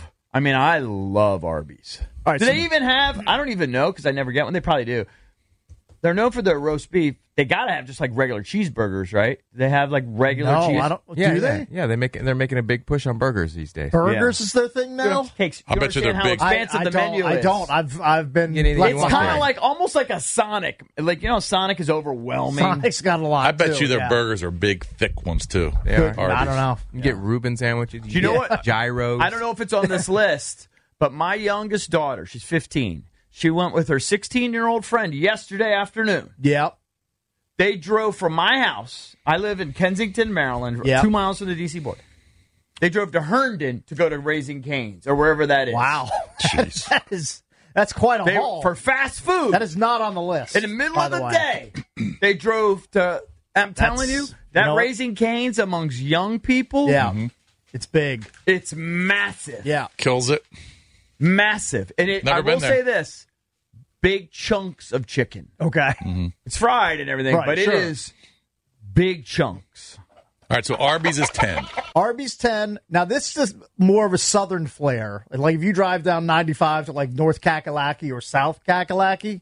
Arby's. All right, do they even have? I don't even know because I never get one. They probably do. They're known for their roast beef. They gotta have just like regular cheeseburgers, right? They have like regular cheese. Do they? Yeah, they're making a big push on burgers these days. Burgers is their thing now? I bet you they're how big. expansive the menu is. I don't. I've been. It's kind of like almost like a Sonic. Like, you know, Sonic is overwhelming. Sonic's got a lot. I bet you their burgers are big, thick ones too. They are. I don't know. You get Reuben sandwiches. Do you know what? Gyros. I don't know if it's on this list, but my youngest daughter, she's 15. She went with her 16-year-old friend yesterday afternoon. Yep. They drove from my house. I live in Kensington, Maryland, 2 miles from the D.C. border. They drove to Herndon to go to Raising Cane's or wherever that is. Wow. Jeez. That's quite a haul. For fast food. That is not on the list. In the middle of the day, they drove to, I'm telling you, that Raising Cane's amongst young people. Yeah. It's big. It's massive. Yeah. Kills it. Massive. And I will say this. Big chunks of chicken. Okay. It's fried and everything, but it is big chunks. All right, so Arby's is 10. Arby's 10. Now, this is more of a southern flair. Like, if you drive down 95 to, like, North Kakalaki or South Kakalaki,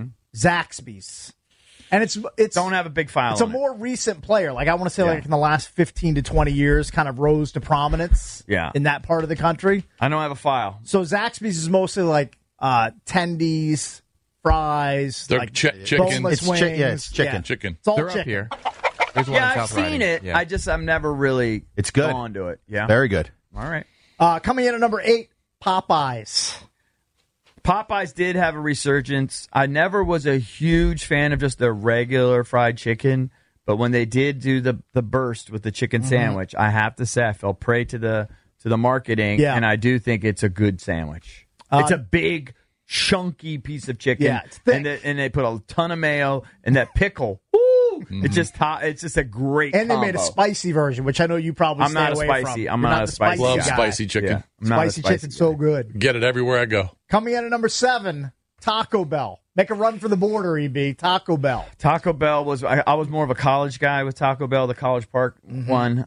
Zaxby's. And it's don't have a big file. It's a more recent player. Like, I want to say, like, in the last 15 to 20 years, kind of rose to prominence in that part of the country. I don't have a file. So, Zaxby's is mostly, like, tendies, fries, they're like chicken. Boneless wings. It's chicken. Chicken. It's all They're chicken. up here. There's one in I've South seen Riding. it. Yeah. I've never really It's good. gone to it. Yeah. Very good. All right. Coming in at number 8, Popeyes. Popeyes did have a resurgence. I never was a huge fan of just the regular fried chicken, but when they did do the burst with the chicken sandwich, I have to say I fell prey to the marketing, and I do think it's a good sandwich. It's a big, chunky piece of chicken, it's thick. and they put a ton of mayo and that pickle. Woo! It's just a great. And they combo. made a spicy version, which I know you probably stay away spicy. from. I'm You're not a spicy. Love guy. spicy chicken. Yeah, I'm not a Spicy spicy chicken's so good. Get it everywhere I go. Coming in at number 7, Taco Bell. Make a run for the border, EB. Taco Bell. Taco Bell was I was more of a college guy with Taco Bell, the College Park one.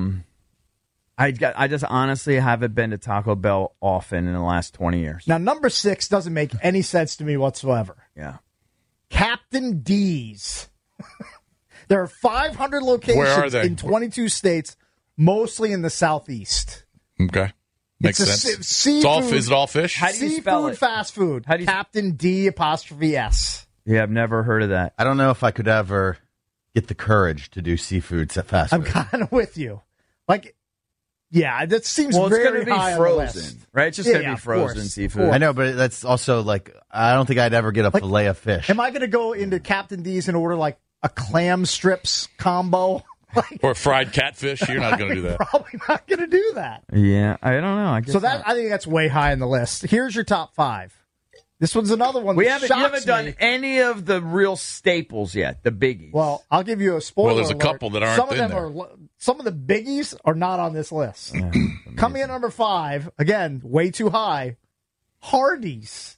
I just honestly haven't been to Taco Bell often in the last 20 years. Now, number 6 doesn't make any sense to me whatsoever. Yeah. Captain D's. There are 500 locations Where are they? in 22 states, mostly in the Southeast. Okay. Makes It's a sense. seafood- Is it all fish? How do you spell Seafood it? fast food. How do you- Captain D''S. Yeah, I've never heard of that. I don't know if I could ever get the courage to do seafood fast I'm food. kind of with you. Like, yeah, that seems Well, it's very going to high be on the list. frozen, right? It's just going to Yeah, be of frozen course, seafood. I know, but that's also like, I don't think I'd ever get a fillet of fish. Am I going to go into Captain D's and order like a clam strips combo? Or fried catfish? You're not going to do that. Probably not going to do that. Yeah, I don't know. I guess So that I think that's way high on the list. Here's your top 5. This one's another one. you that haven't shocks done me. any of the real staples yet, the biggies. Well, I'll give you a spoiler. Well, there's a alert. couple that aren't Some of in them there. some of the biggies are not on this list. Coming in at number 5, again, way too high. Hardee's.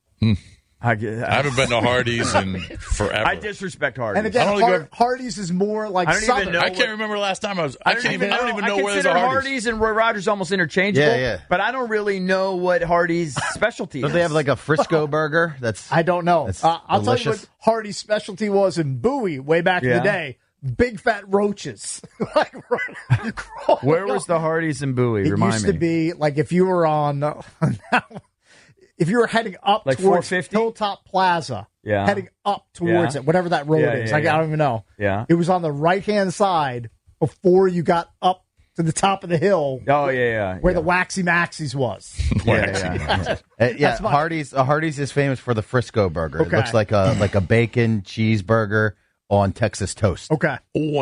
I haven't been to Hardee's in forever. I disrespect Hardee's. And again, I don't even- Hardee's is more like I don't even Southern. know I can't remember the last time I was. I don't even know where I there's a consider Hardee's. Hardee's and Roy Rogers almost interchangeable. Yeah, yeah. But I don't really know what Hardee's specialty Don't is. they have like a Frisco burger? That's I don't know. That's I'll tell you delicious. what Hardee's specialty was in Bowie way back in the day. Big fat roaches. Like, Where was the Hardee's in Bowie? It Remind used me. to be like if you were on, if you were heading up Like towards 450? Hilltop Plaza, Yeah. heading up towards Yeah. it, whatever that road Yeah, is. yeah, I yeah. don't even know. Yeah. It was on the right hand side before you got up to the top of the hill. Oh, yeah. Where the Waxy Maxie's was. Yeah, Hardee's is famous for the Frisco burger. Okay. It looks like a bacon cheeseburger on Texas toast. Okay.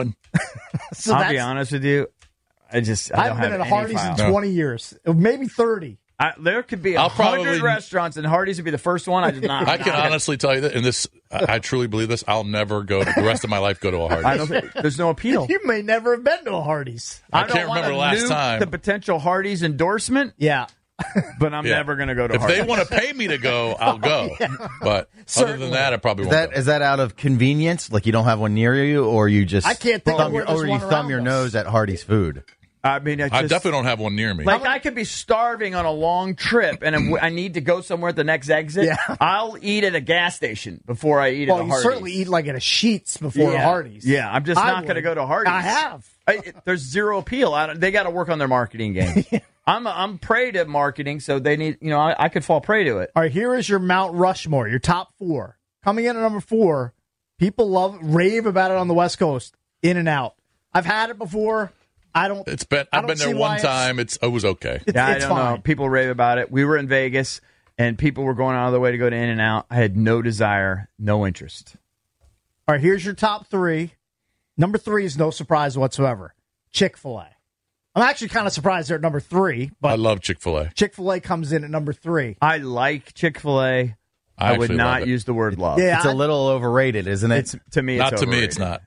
So I'll be honest with you. I haven't been at a Hardee's in 20 years. Maybe 30. There could be 100 restaurants, and Hardee's would be the first one. I can honestly tell you that, and this, I truly believe this. I'll never go the rest of my life go to a Hardee's. There's no appeal. You may never have been to a Hardee's. I can't remember the last time. The potential Hardee's endorsement. Yeah. But I'm never going to go to If Hardee's. they want to pay me to go, I'll go. But other than that, I probably won't. Is that out of convenience? Like you don't have one near you, or you just I can't think of where there's one thumb your around nose at Hardee's food? I mean, I definitely don't have one near me. Like I could be starving on a long trip, and I need to go somewhere at the next exit. Yeah. I'll eat at a gas station before I eat at a Well, you Hardee's. certainly eat like at a Sheetz before a Hardee's. Yeah, I'm just not going to go to Hardee's. I have. There's zero appeal. They got to work on their marketing game. I'm prey to marketing, so they need. I could fall prey to it. All right, here is your Mount Rushmore, your top 4. Coming in at number 4, people rave about it on the West Coast. In-N-Out. I've had it before. I've been there one time. It was okay. I don't know. People rave about it. We were in Vegas, and people were going out of their way to go to In-N-Out. I had no desire, no interest. All right, here's your top 3. Number 3 is no surprise whatsoever. Chick-fil-A. I'm actually kind of surprised they're at number 3. But I love Chick-fil-A. Chick-fil-A comes in at number 3. I like Chick-fil-A. I would not use the word love. Yeah, it's a little overrated, isn't it? To me, not to me. It's not.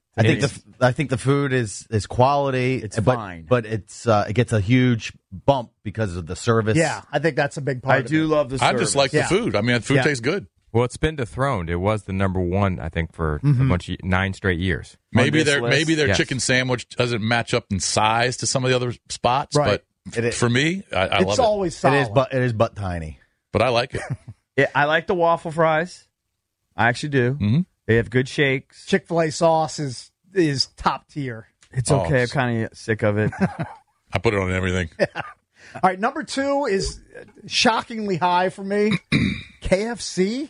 I think the food is quality. It's fine, but it gets a huge bump because of the service. Yeah, I think that's a big part. I do love the service. I just like the food. I mean, the food tastes good. Well, it's been dethroned. It was the number 1, I think, for a bunch of 9 straight years. Maybe their chicken sandwich doesn't match up in size to some of the other spots, right. But for me, I love it. It's always solid. It is but tiny. But I like it. Yeah, I like the waffle fries. I actually do. Mm-hmm. They have good shakes. Chick-fil-A sauce is top tier. It's okay. I'm kind of sick of it. I put it on everything. All right, number 2 is shockingly high for me. KFC.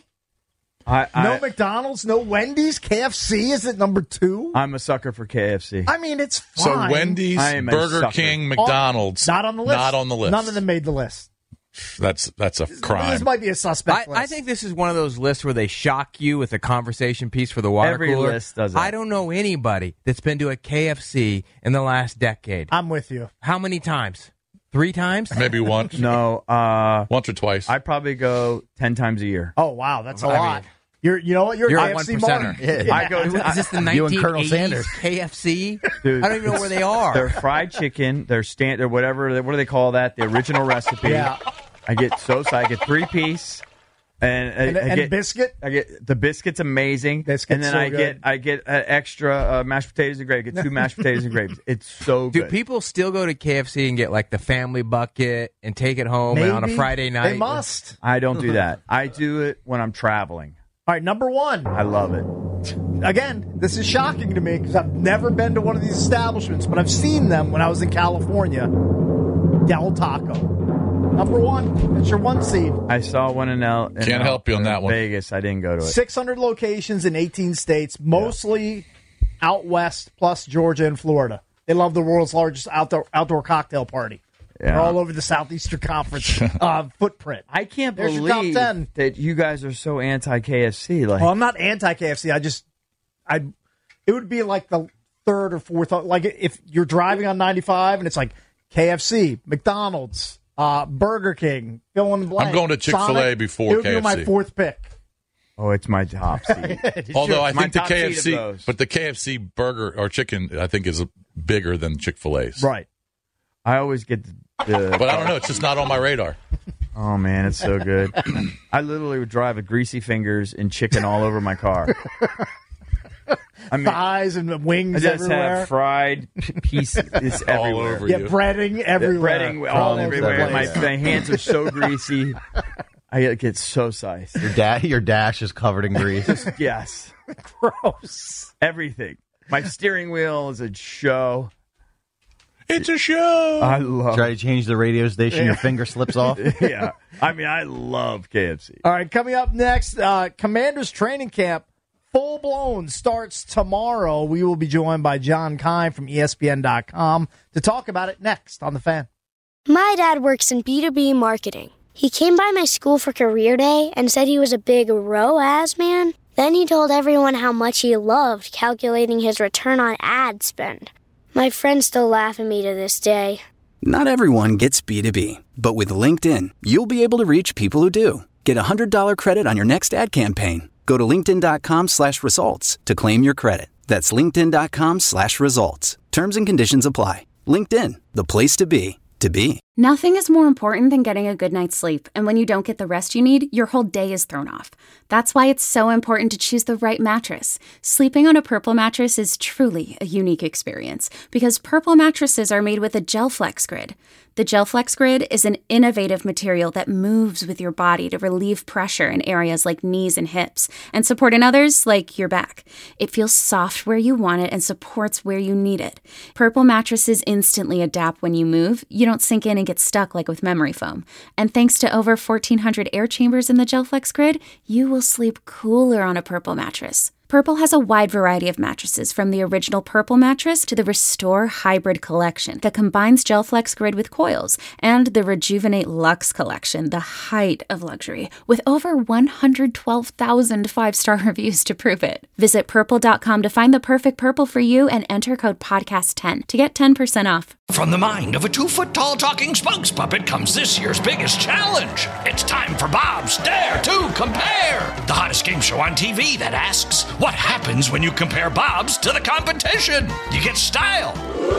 No McDonald's, no Wendy's. KFC is at number 2. I'm a sucker for KFC. I mean, it's fine. So Wendy's, Burger King, McDonald's, not on the list. Not on the list. None of them made the list. That's a crime. This might be a suspect list. I think this is one of those lists where they shock you with a conversation piece for the water Every cooler. list does it. I don't know anybody that's been to a KFC in the last decade. I'm with you. How many times? 3 times? Maybe once. No. Once or twice. I probably go 10 times a year. Oh, wow. That's a lot. You know what? You're a KFC mark. Yeah. I go. Is this the 1980s KFC? Dude, I don't even know where they are. They're fried chicken. They're standard. Whatever. What do they call that? The original recipe. Yeah. I get so excited. I get 3-piece. And I get biscuit. I get the biscuit's amazing. Biscuit's and then so I get extra mashed potatoes and gravy. I get 2 mashed potatoes and gravy. It's so good. Do people still go to KFC and get like the family bucket and take it home on a Friday night? They must. I don't do that. I do it when I'm traveling. All right, number 1. I love it. Again, this is shocking to me because I've never been to one of these establishments, but I've seen them when I was in California. Del Taco. Number 1. It's your 1 seed. I saw one in Can't help you on that one. Vegas. I didn't go to it. 600 locations in 18 states, mostly out west, plus Georgia and Florida. They love the world's largest outdoor cocktail party. Yeah. They're all over the Southeastern Conference footprint. I can't There's your top believe 10. that you guys are so anti-KFC. Like, Well, I'm not anti-KFC. It would be like the 3rd or 4th. Like if you're driving on 95 and it's like KFC, McDonald's, Burger King, fill in the blank. I'm going to Chick-fil-A Sonic, before it would KFC. be my 4th pick. oh, it's my top seed. Although I My think the top seed of KFC, those. but the KFC burger or chicken, I think is bigger than Chick-fil-A's. Right. I always get the But I don't know. It's just not on my radar. Oh, man, it's so good. I literally would drive with greasy fingers and chicken all over my car. I mean, thighs and wings I just everywhere. have fried pieces All everywhere. over Yeah, you. breading everywhere. Breading all over the everywhere. My place. hands are so greasy. I get so sized. Your dash is covered in grease. Yes. Gross. Everything. My steering wheel is a show. It's a show. I love Try to change the radio station, your finger slips off. Yeah. I mean, I love KFC. All right, coming up next, Commanders training camp Full Blown starts tomorrow. We will be joined by John Kine from ESPN.com to talk about it next on The Fan. My dad works in B2B marketing. He came by my school for career day and said he was a big ROAS man. Then he told everyone how much he loved calculating his return on ad spend. My friends still laugh at me to this day. Not everyone gets B2B, but with LinkedIn, you'll be able to reach people who do. Get a $100 credit on your next ad campaign. Go to linkedin.com/results to claim your credit. That's linkedin.com/results. Terms and conditions apply. LinkedIn, the place to be, to be. Nothing is more important than getting a good night's sleep, and when you don't get the rest you need, your whole day is thrown off. That's why it's so important to choose the right mattress. Sleeping on a Purple mattress is truly a unique experience because Purple mattresses are made with a GelFlex Grid. The GelFlex Grid is an innovative material that moves with your body to relieve pressure in areas like knees and hips and support in others like your back. It feels soft where you want it and supports where you need it. Purple mattresses instantly adapt when you move. You don't sink in and get stuck like with memory foam. And thanks to over 1,400 air chambers in the GelFlex Grid, you will sleep cooler on a Purple mattress. Purple has a wide variety of mattresses, from the original Purple mattress to the Restore Hybrid collection that combines GelFlex Grid with coils, and the Rejuvenate Luxe collection, the height of luxury, with over 112,000 five-star reviews to prove it. Visit Purple.com to find the perfect Purple for you and enter code podcast10 to get 10% off. From the mind of a 2-foot-tall talking spokes puppet comes this year's biggest challenge. It's time for Bob's Dare to Compare, the hottest game show on TV that asks, what happens when you compare Bob's to the competition? You get style.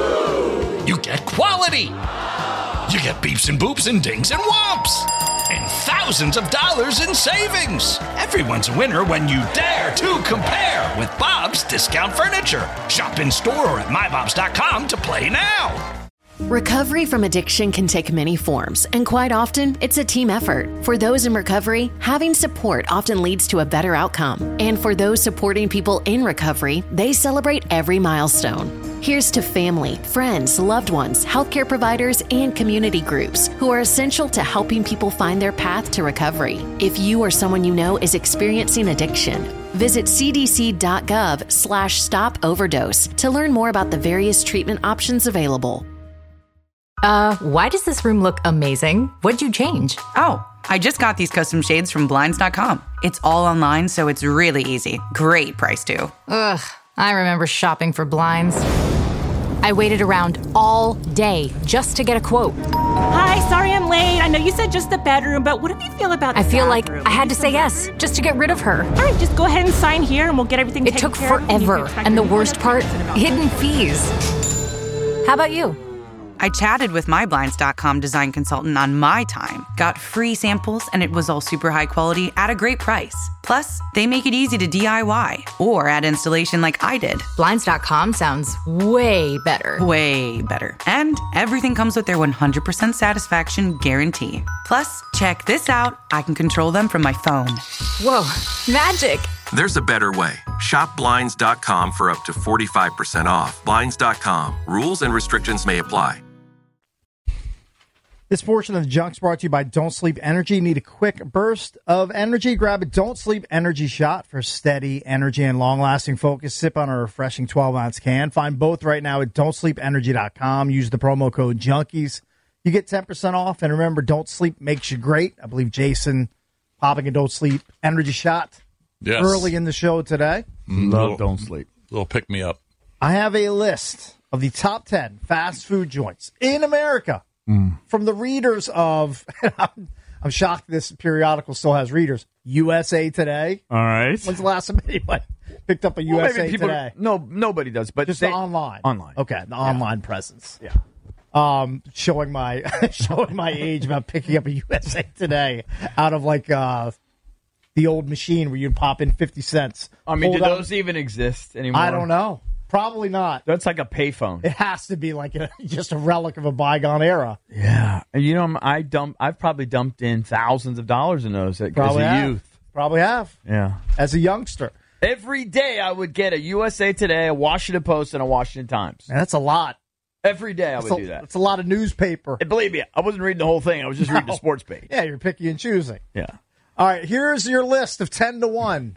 You get quality. You get beeps and boops and dings and whomps. And thousands of dollars in savings. Everyone's a winner when you dare to compare with Bob's Discount Furniture. Shop in store or at mybobs.com to play now. Recovery from addiction can take many forms, and quite often, it's a team effort. For those in recovery, having support often leads to a better outcome. And for those supporting people in recovery, they celebrate every milestone. Here's to family, friends, loved ones, healthcare providers, and community groups who are essential to helping people find their path to recovery. If you or someone you know is experiencing addiction, visit cdc.gov/stop overdose to learn more about the various treatment options available. Why does this room look amazing? What'd you change? Oh, I just got these custom shades from Blinds.com. It's all online, so it's really easy. Great price, too. Ugh, I remember shopping for blinds. I waited around all day just to get a quote. Hi, sorry I'm late. I know you said just the bedroom, but what do you feel about the I feel bathroom? like I had to say yes just to get rid of her. All right, just go ahead and sign here and we'll get everything taken care of. It took forever, and the worst part, hidden fees. How about you? I chatted with my Blinds.com design consultant on my time, got free samples, and it was all super high quality at a great price. Plus, they make it easy to DIY or add installation like I did. Blinds.com sounds way better. Way better. And everything comes with their 100% satisfaction guarantee. Plus, check this out. I can control them from my phone. Whoa, magic. There's a better way. Shop Blinds.com for up to 45% off. Blinds.com. Rules and restrictions may apply. This portion of the Junk's brought to you by Don't Sleep Energy. Need a quick burst of energy? Grab a Don't Sleep Energy shot for steady energy and long-lasting focus. Sip on a refreshing 12-ounce can. Find both right now at don'tsleepenergy.com. Use the promo code JUNKIES. You get 10% off. And remember, Don't Sleep makes you great. I believe Jason popping a Don't Sleep Energy shot early in the show today. Love Don't Sleep. Little pick-me-up. I have a list of the top 10 fast food joints in America. From the readers of, I'm shocked this periodical still has readers, USA Today. All right. When's the last time anybody picked up a USA Today? No, nobody does, but just online. Online. Okay, the online presence. Yeah. Showing my age about picking up a USA Today out of like the old machine where you'd pop in 50 cents. I mean, do those even exist anymore? I don't know. Probably not. That's like a payphone. It has to be like just a relic of a bygone era. Yeah. And you know, I've probably dumped in thousands of dollars in those as a youth. Probably have. Yeah. As a youngster. Every day I would get a USA Today, a Washington Post, and a Washington Times. Man, that's a lot. Every day I would do that. It's a lot of newspaper. And believe me, I wasn't reading the whole thing. I was just reading the sports page. Yeah, you're picking and choosing. Yeah. All right, here's your list of 10 to 1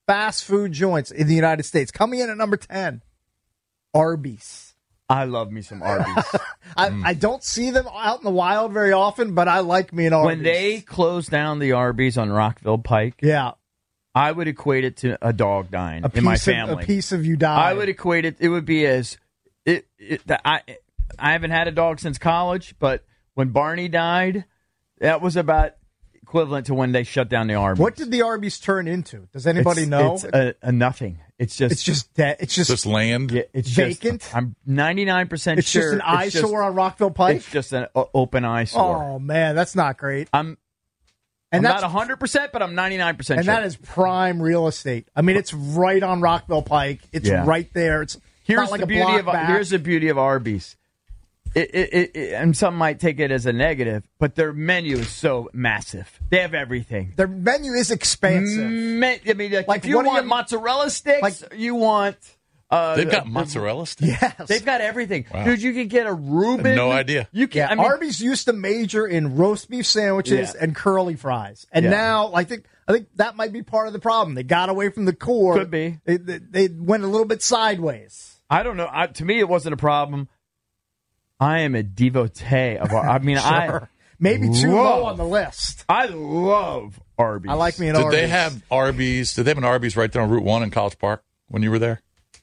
fast food joints in the United States. Coming in at number 10, Arby's. I love me some Arby's. I don't see them out in the wild very often, but I like me an Arby's. When they closed down the Arby's on Rockville Pike, yeah, I would equate it to a dog dying in my family. A piece of you dying. I would equate it. It would be as I haven't had a dog since college, but when Barney died, that was about equivalent to when they shut down the Arby's. What did the Arby's turn into? Does anybody know? It's a nothing. It's just dead. It's just land. Yeah, it's vacant. I'm 99% sure. It's just an eyesore on Rockville Pike. It's just an open eyesore. Oh man, that's not great. I'm not 100%, but I'm 99% sure. And that is prime real estate. I mean, it's right on Rockville Pike. It's right there. It's not like here's the beauty of Arby's. And some might take it as a negative, but their menu is so massive. They have everything. Their menu is expansive. I mean, like if you want mozzarella sticks, you want... they've got mozzarella sticks? Yes. They've got everything. Wow. Dude, you can get a Reuben. No idea. You can. Arby's used to major in roast beef sandwiches and curly fries. And now I think that might be part of the problem. They got away from the core. Could be. They went a little bit sideways. I don't know. To me, it wasn't a problem. I am a devotee of maybe too low on the list. I love Arby's. I like me an Arby's. Did they have Arby's? Did they have an Arby's right there on Route 1 in College Park when you were there?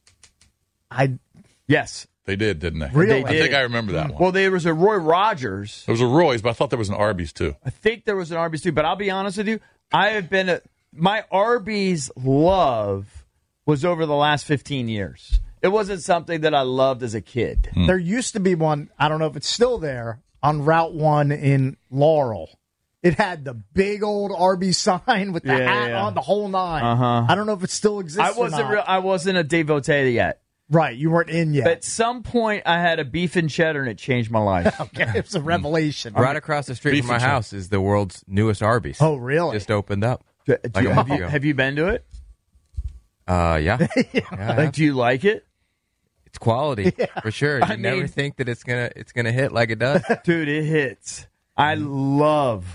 Yes. They did, didn't they? Really? I think I remember that one. Well, there was a Roy Rogers. There was a Roy's, but I thought there was an Arby's too. I think there was an Arby's too, but I'll be honest with you. I have been my Arby's love was over the last 15 years. It wasn't something that I loved as a kid. There used to be one, I don't know if it's still there, on Route 1 in Laurel. It had the big old Arby's sign with the hat on, the whole nine. I don't know if it still exists I wasn't a devotee yet. Right, you weren't in yet. But at some point, I had a beef and cheddar, and it changed my life. Okay, it was a revelation. Right across the street from my house is the world's newest Arby's. Oh, really? Just opened up. Have you been to it? Yeah. Like, do you like it? It's quality for sure. You never think that it's gonna hit like it does, dude. It hits. I love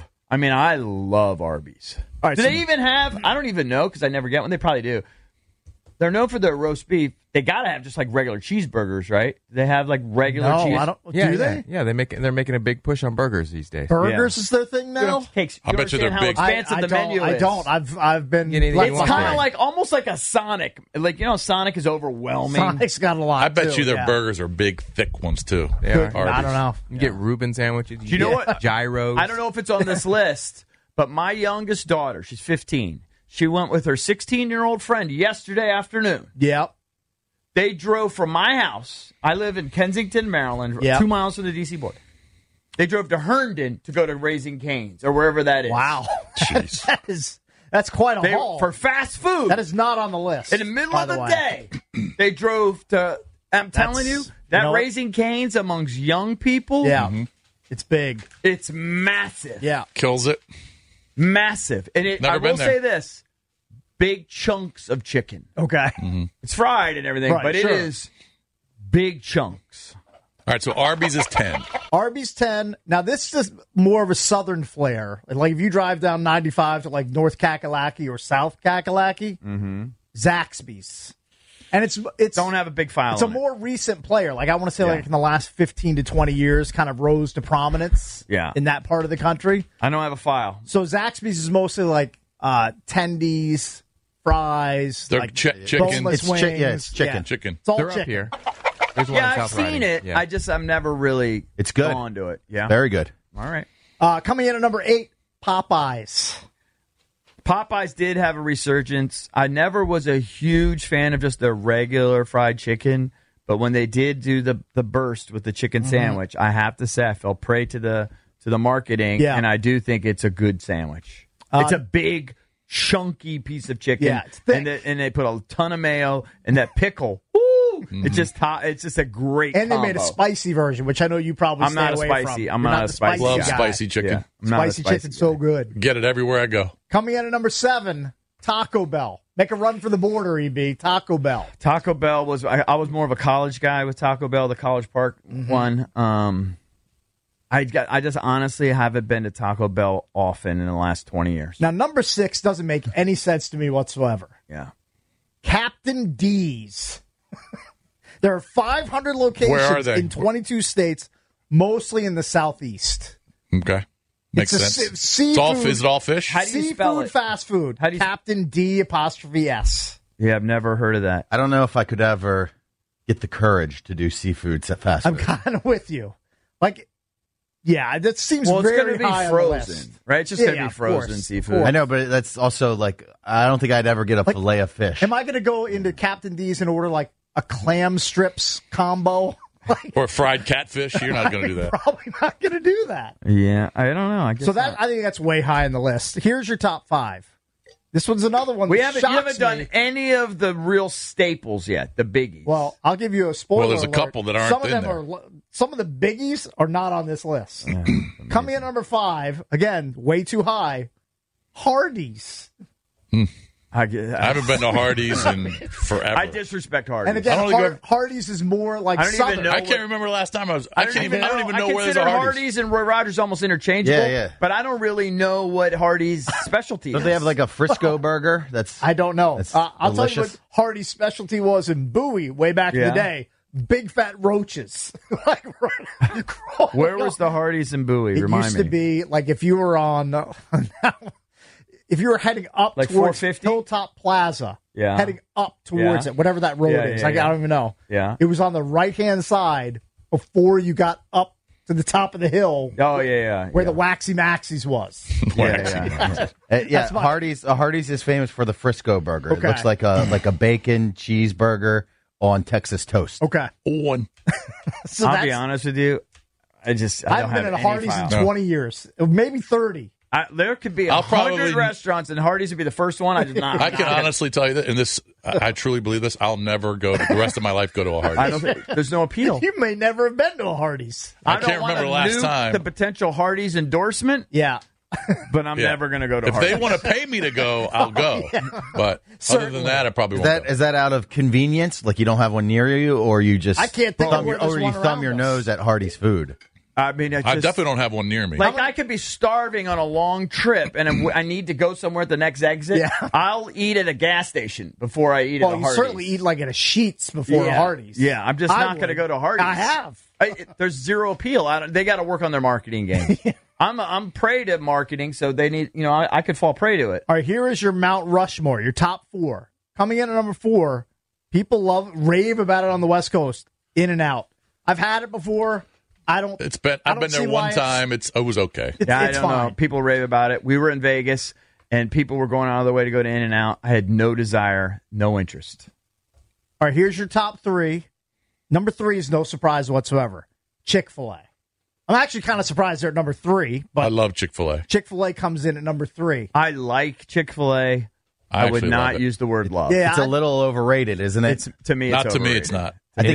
Arby's. All right, do they even have? I don't even know because I never get one. They probably do. They're known for their roast beef. They gotta have just like regular cheeseburgers, right? They have like regular cheese. I don't. Do they? Yeah, they're making a big push on burgers these days. Burgers is their thing now. I bet you they're big. Expansive the menu is. I don't. I've been. It's kind of like almost like a Sonic. Like Sonic is overwhelming. Sonic's got a lot. I bet you their burgers are big, thick ones too. Yeah, I don't know. You get Reuben sandwiches. Do you know what? Gyros. I don't know if it's on this list, but my youngest daughter, she's 15. She went with her 16-year-old friend yesterday afternoon. Yep. They drove from my house. I live in Kensington, Maryland, 2 miles from the D.C. border. They drove to Herndon to go to Raising Cane's or wherever that is. Wow. Jeez. That's quite a haul. For fast food. That is not on the list. In the middle of the day, they drove to, I'm telling you, Raising Cane's amongst young people. Yeah. It's big. It's massive. Yeah. Kills it. Massive. And I will say this. Big chunks of chicken. Okay. It's fried and everything, but it is big chunks. All right, so Arby's is 10. Arby's 10. Now, this is more of a southern flair. Like, if you drive down 95 to, like, North Kakalaki or South Kakalaki, Zaxby's. And it's don't have a big file. It's a more recent player. Like, I want to say, like, in the last 15 to 20 years, kind of rose to prominence in that part of the country. I don't have a file. So, Zaxby's is mostly, like, tendies, fries, they're like chicken. Boneless wings. It's chicken. Yeah. Chicken. It's all They're chicken. up here. I've seen it. Yeah. I'm never really gone to it. Yeah. Very good. All right. Coming in at number 8, Popeyes. Popeyes did have a resurgence. I never was a huge fan of just the regular fried chicken, but when they did do the burst with the chicken sandwich, I have to say I fell prey to the marketing, and I do think it's a good sandwich. It's a big, chunky piece of chicken, it's thick. and they put a ton of mayo and that pickle. Woo! It's just a great And combo. they made a spicy version, which I know you probably I'm stay not a away spicy. from. I'm You're not a spicy. Love guy. spicy chicken. Yeah, I'm not a Spicy chicken's so good. Get it everywhere I go. Coming in at number 7, Taco Bell. Make a run for the border, EB. Taco Bell. Taco Bell was I was more of a college guy with Taco Bell, the College Park one. I just honestly haven't been to Taco Bell often in the last 20 years. Now, number 6 doesn't make any sense to me whatsoever. Yeah. Captain D's. There are 500 locations in 22 states, mostly in the Southeast. Okay. Makes sense. Seafood, is it all fish? How do you spell seafood it? fast food. Captain D''S. Yeah, I've never heard of that. I don't know if I could ever get the courage to do seafood fast food. I'm kind of with you. Like, yeah, that seems Well, it's very going to high be on the list. frozen, right? It's just going to be frozen seafood. I know, but that's also like, I don't think I'd ever get a fillet of fish. Am I going to go into Captain D's and order like a clam strips combo? Or fried catfish? You're not going to do that. Probably not going to do that. Yeah, I don't know. I guess So I think that's way high on the list. Here's your top 5. This one's another one. You that haven't shocks done me. any of the real staples yet, the biggies. Well, I'll give you a spoiler. Well, there's a alert. couple that aren't some of in them there. Some of the biggies are not on this list. Coming in at number 5, again, way too high. Hardee's. I haven't been to Hardee's in forever. I disrespect Hardee's. And again, Hardee's is more like I don't Southern. even know. I can't remember last time I was. I don't even know where there's consider a Hardee's. Hardee's and Roy Rogers almost interchangeable. Yeah. But I don't really know what Hardee's specialty Don't is. they have like a Frisco burger? I don't know. That's I'll tell you delicious. what Hardee's specialty was in Bowie way back in the day. Big fat roaches. Where was the Hardee's in Bowie? It Remind used me. to be like if you were on, if you were heading up Like towards 450? Hilltop Plaza, Yeah. heading up towards Yeah. it, whatever that road Yeah, is. yeah, I yeah. don't even know. Yeah. It was on the right hand side before you got up to the top of the hill. Oh, yeah. Where the Waxy Maxies was. That's mine. Hardee's is famous for the Frisco burger. Okay. It looks like a bacon cheeseburger on Texas toast. Okay. One. So I'll be honest with you. I I don't haven't been have at a any Hardee's file. in 20 years. Maybe 30. There could be I'll 100 probably- restaurants, and Hardee's would be the first one. I just not. I can honestly tell you that, and this, I truly believe this. I'll never go the rest of my life go to a Hardee's. I don't think there's no appeal. You may never have been to a Hardee's. I don't can't wanna remember last nuke time. the potential Hardee's endorsement. Yeah. But I'm Yeah. never going to go to If Hardee's. they want to pay me to go, I'll go. But other than that, I probably won't. Is that out of convenience? Like you don't have one near you, or you just I can't think of thumb where your, or there's you one thumb around your us. nose at Hardee's food? I mean, I definitely don't have one near me. Like I could be starving on a long trip, and I need to go somewhere at the next exit. Yeah. I'll eat at a gas station before I eat at Well, a you Hardee's. certainly eat like at a Sheetz before a Hardee's. Yeah, I'm just I not going to would. go to Hardee's. I have. There's zero appeal. They got to work on their marketing game. I'm prey to marketing, so they need. I could fall prey to it. All right, here is your Mount Rushmore, your top 4. Coming in at number 4, people rave about it on the West Coast. In-N-Out. I've had it before. I've been there one time. It was okay. Yeah, I it's don't fine. know. People rave about it. We were in Vegas, and people were going out of their way to go to In-N-Out. I had no desire, no interest. All right, here's your top 3. Number 3 is no surprise whatsoever. Chick-fil-A. I'm actually kind of surprised they're at number 3, but I love Chick-fil-A. Chick-fil-A comes in at number 3. I like Chick-fil-A. I would actually not love it. use the word love. Yeah, It's a little overrated, isn't it? To me, Not it's to me, overrated. it's not.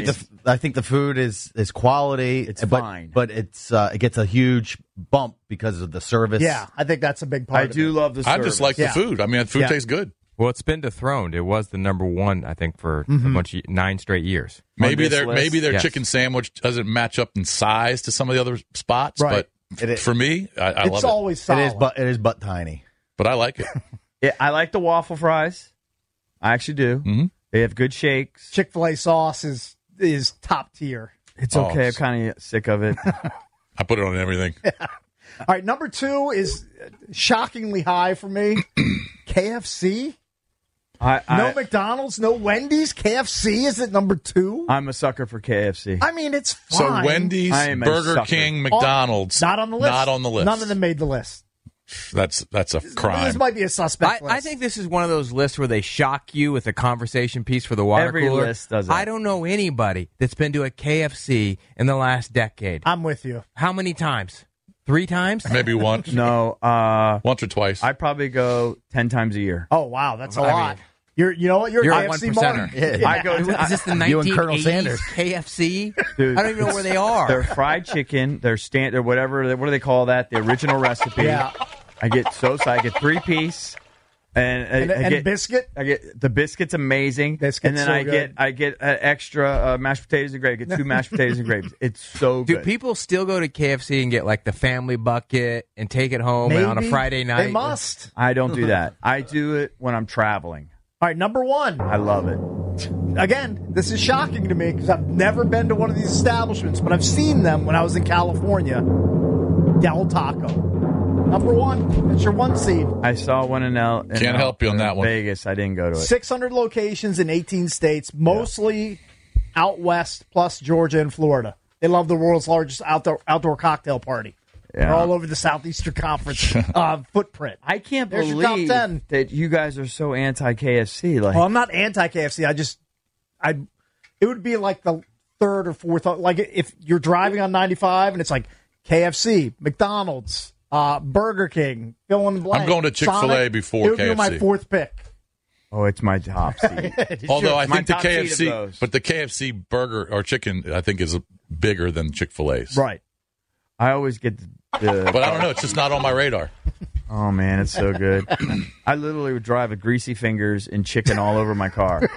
I think the food is quality. It's but, fine. but it gets a huge bump because of the service. Yeah, I think that's a big part I of do it. love the I service. just like the food. I mean, the food Yeah. tastes good. Well, it's been dethroned. It was the number 1, I think, for a bunch of 9 straight years. Maybe this list? their Yes. chicken sandwich doesn't match up in size to some of the other spots, Right. but for me, I It's love always solid. it is but tiny. But I like it. Yeah, I like the waffle fries. I actually do. Mm-hmm. They have good shakes. Chick-fil-A sauce is top tier. It's Oh, okay. I'm kind of sick of it. I put it on everything. All right, number 2 is shockingly high for me. KFC? No McDonald's, no Wendy's. KFC is at number 2. I'm a sucker for KFC. I mean, it's So fine. Wendy's, I am a Burger sucker. King, McDonald's, Not on the list. Not on the list. None of them made the list. That's a crime. This might be a suspect list. I think this is one of those lists where they shock you with a conversation piece for the water Every cooler. list does that. I don't know anybody that's been to a KFC in the last decade. I'm with you. How many times? 3 times? Maybe once. No, once or twice. I probably go 10 times a year. Oh, wow, that's a I lot. mean, You know what? You're a a KFC 1%er. mark. Yeah. I go. Is this the You and 1980s Colonel Sanders. KFC? Dude, I don't even know where they are. Their fried chicken, their standard, whatever. What do they call that? The original recipe. Yeah. I get I get 3-piece, and I get biscuit. I get the biscuit's amazing, Biscuit's and then so I get extra mashed potatoes and gravy. I get 2 mashed potatoes and gravy. It's so Do good. people still go to KFC and get like the family bucket and take it home on a Maybe. Friday night? They must. I don't do that. I do it when I'm traveling. All right, number one. I love it. Again, this is shocking to me because I've never been to one of these establishments, but I've seen them when I was in California. Del Taco. Number one. That's your one seed. I saw one in Can't help you on that one. Vegas. I didn't go to it. 600 locations in 18 states, mostly out west, plus Georgia and Florida. They love the world's largest outdoor cocktail party. Yeah. They're all over the Southeastern Conference footprint. I can't There's your top believe 10. that you guys are so anti-KFC. Like, Well, I'm not anti-KFC. It would be like the third or fourth. Like if you're driving on 95 and it's like KFC, McDonald's, Burger King, fill in the blank. I'm going to Chick-fil-A Sonic, before it would KFC. be my fourth pick. oh, it's my top seed. Although I My think the top seed of KFC, those. but the KFC burger or chicken, I think is bigger than Chick-fil-A's. Right. I always get the But I don't know. It's just not on my radar. Oh, man, it's so good. I literally would drive with greasy fingers and chicken all over my car.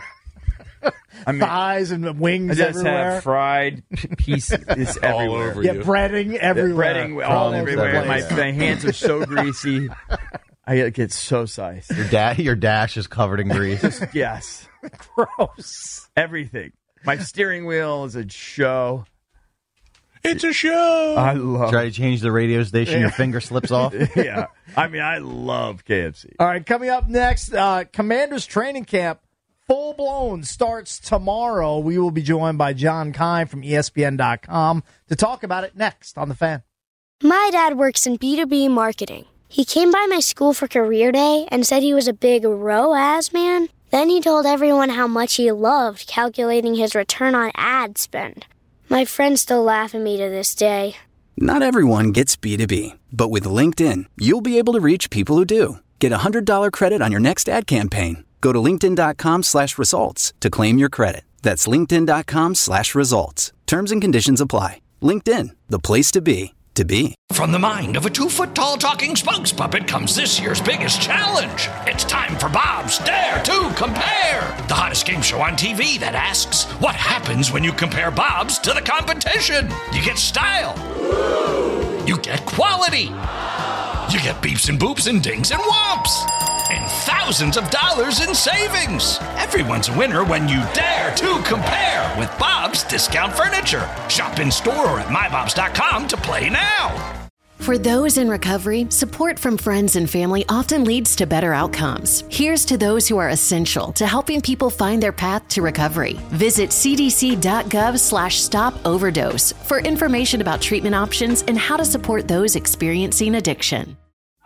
I mean, thighs and wings I just everywhere. have fried pieces everywhere. over Yeah, you. breading everywhere. Breading all everywhere. My Yeah. hands are so greasy. I get so sized. Your dash is covered in grease. Yes. Gross. Everything. My steering wheel is a show. It's a show. I love Try to change the radio station, your finger slips off. Yeah. I mean, I love KFC. All right, coming up next, Commanders training camp, full blown, starts tomorrow. We will be joined by John Kine from ESPN.com to talk about it next on The Fan. My dad works in B2B marketing. He came by my school for career day and said he was a big ROAS man. Then he told everyone how much he loved calculating his return on ad spend. My friends still laugh at me to this day. Not everyone gets B2B, but with LinkedIn, you'll be able to reach people who do. Get a $100 credit on your next ad campaign. Go to linkedin.com/results to claim your credit. That's linkedin.com/results. Terms and conditions apply. LinkedIn, the place to be, to be. From the mind of a 2-foot-tall talking spokes puppet comes this year's biggest challenge. It's time for Bob's Dare to Compare, the hottest game show on TV that asks, what happens when you compare Bob's to the competition? You get style. You get quality. You get beeps and boops and dings and whomps. And thousands of dollars in savings. Everyone's a winner when you dare to compare with Bob's Discount Furniture. Shop in store or at mybobs.com to play now. For those in recovery, support from friends and family often leads to better outcomes. Here's to those who are essential to helping people find their path to recovery. Visit cdc.gov/stop overdose for information about treatment options and how to support those experiencing addiction.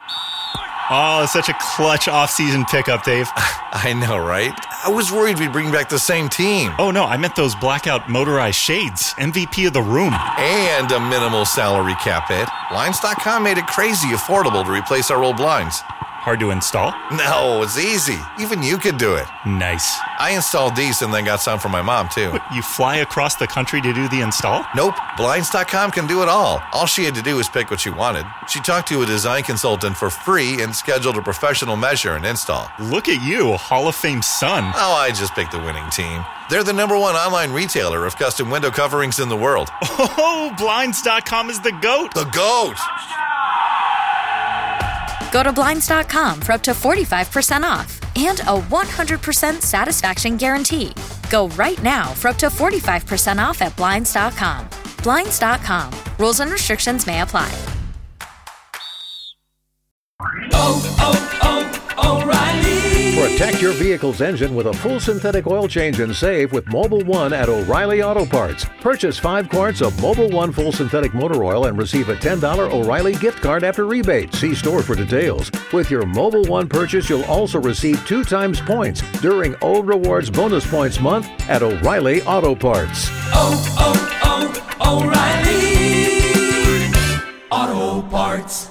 Oh, such a clutch off-season pickup, Dave. I know, right? I was worried we'd bring back the same team. Oh, no, I meant those blackout motorized shades. MVP of the room. And a minimal salary cap hit. Blinds.com made it crazy affordable to replace our old blinds. Hard to install? No, it's easy. Even you could do it. Nice. I installed these and then got some for my mom, too. You fly across the country to do the install? Nope. Blinds.com can do it all. All she had to do was pick what she wanted. She talked to a design consultant for free and scheduled a professional measure and install. Look at you, Hall of Fame son. Oh, I just picked the winning team. They're the #1 online retailer of custom window coverings in the world. Oh, Blinds.com is the GOAT. The GOAT! Go to Blinds.com for up to 45% off and a 100% satisfaction guarantee. Go right now for up to 45% off at Blinds.com. Blinds.com. Rules and restrictions may apply. O'Reilly. Protect your vehicle's engine with a full synthetic oil change and save with Mobil 1 at O'Reilly Auto Parts. Purchase 5 quarts of Mobil 1 full synthetic motor oil and receive a $10 O'Reilly gift card after rebate. See store for details. With your Mobil 1 purchase, you'll also receive 2 times points during O Rewards Bonus Points Month at O'Reilly Auto Parts. O'Reilly Auto Parts.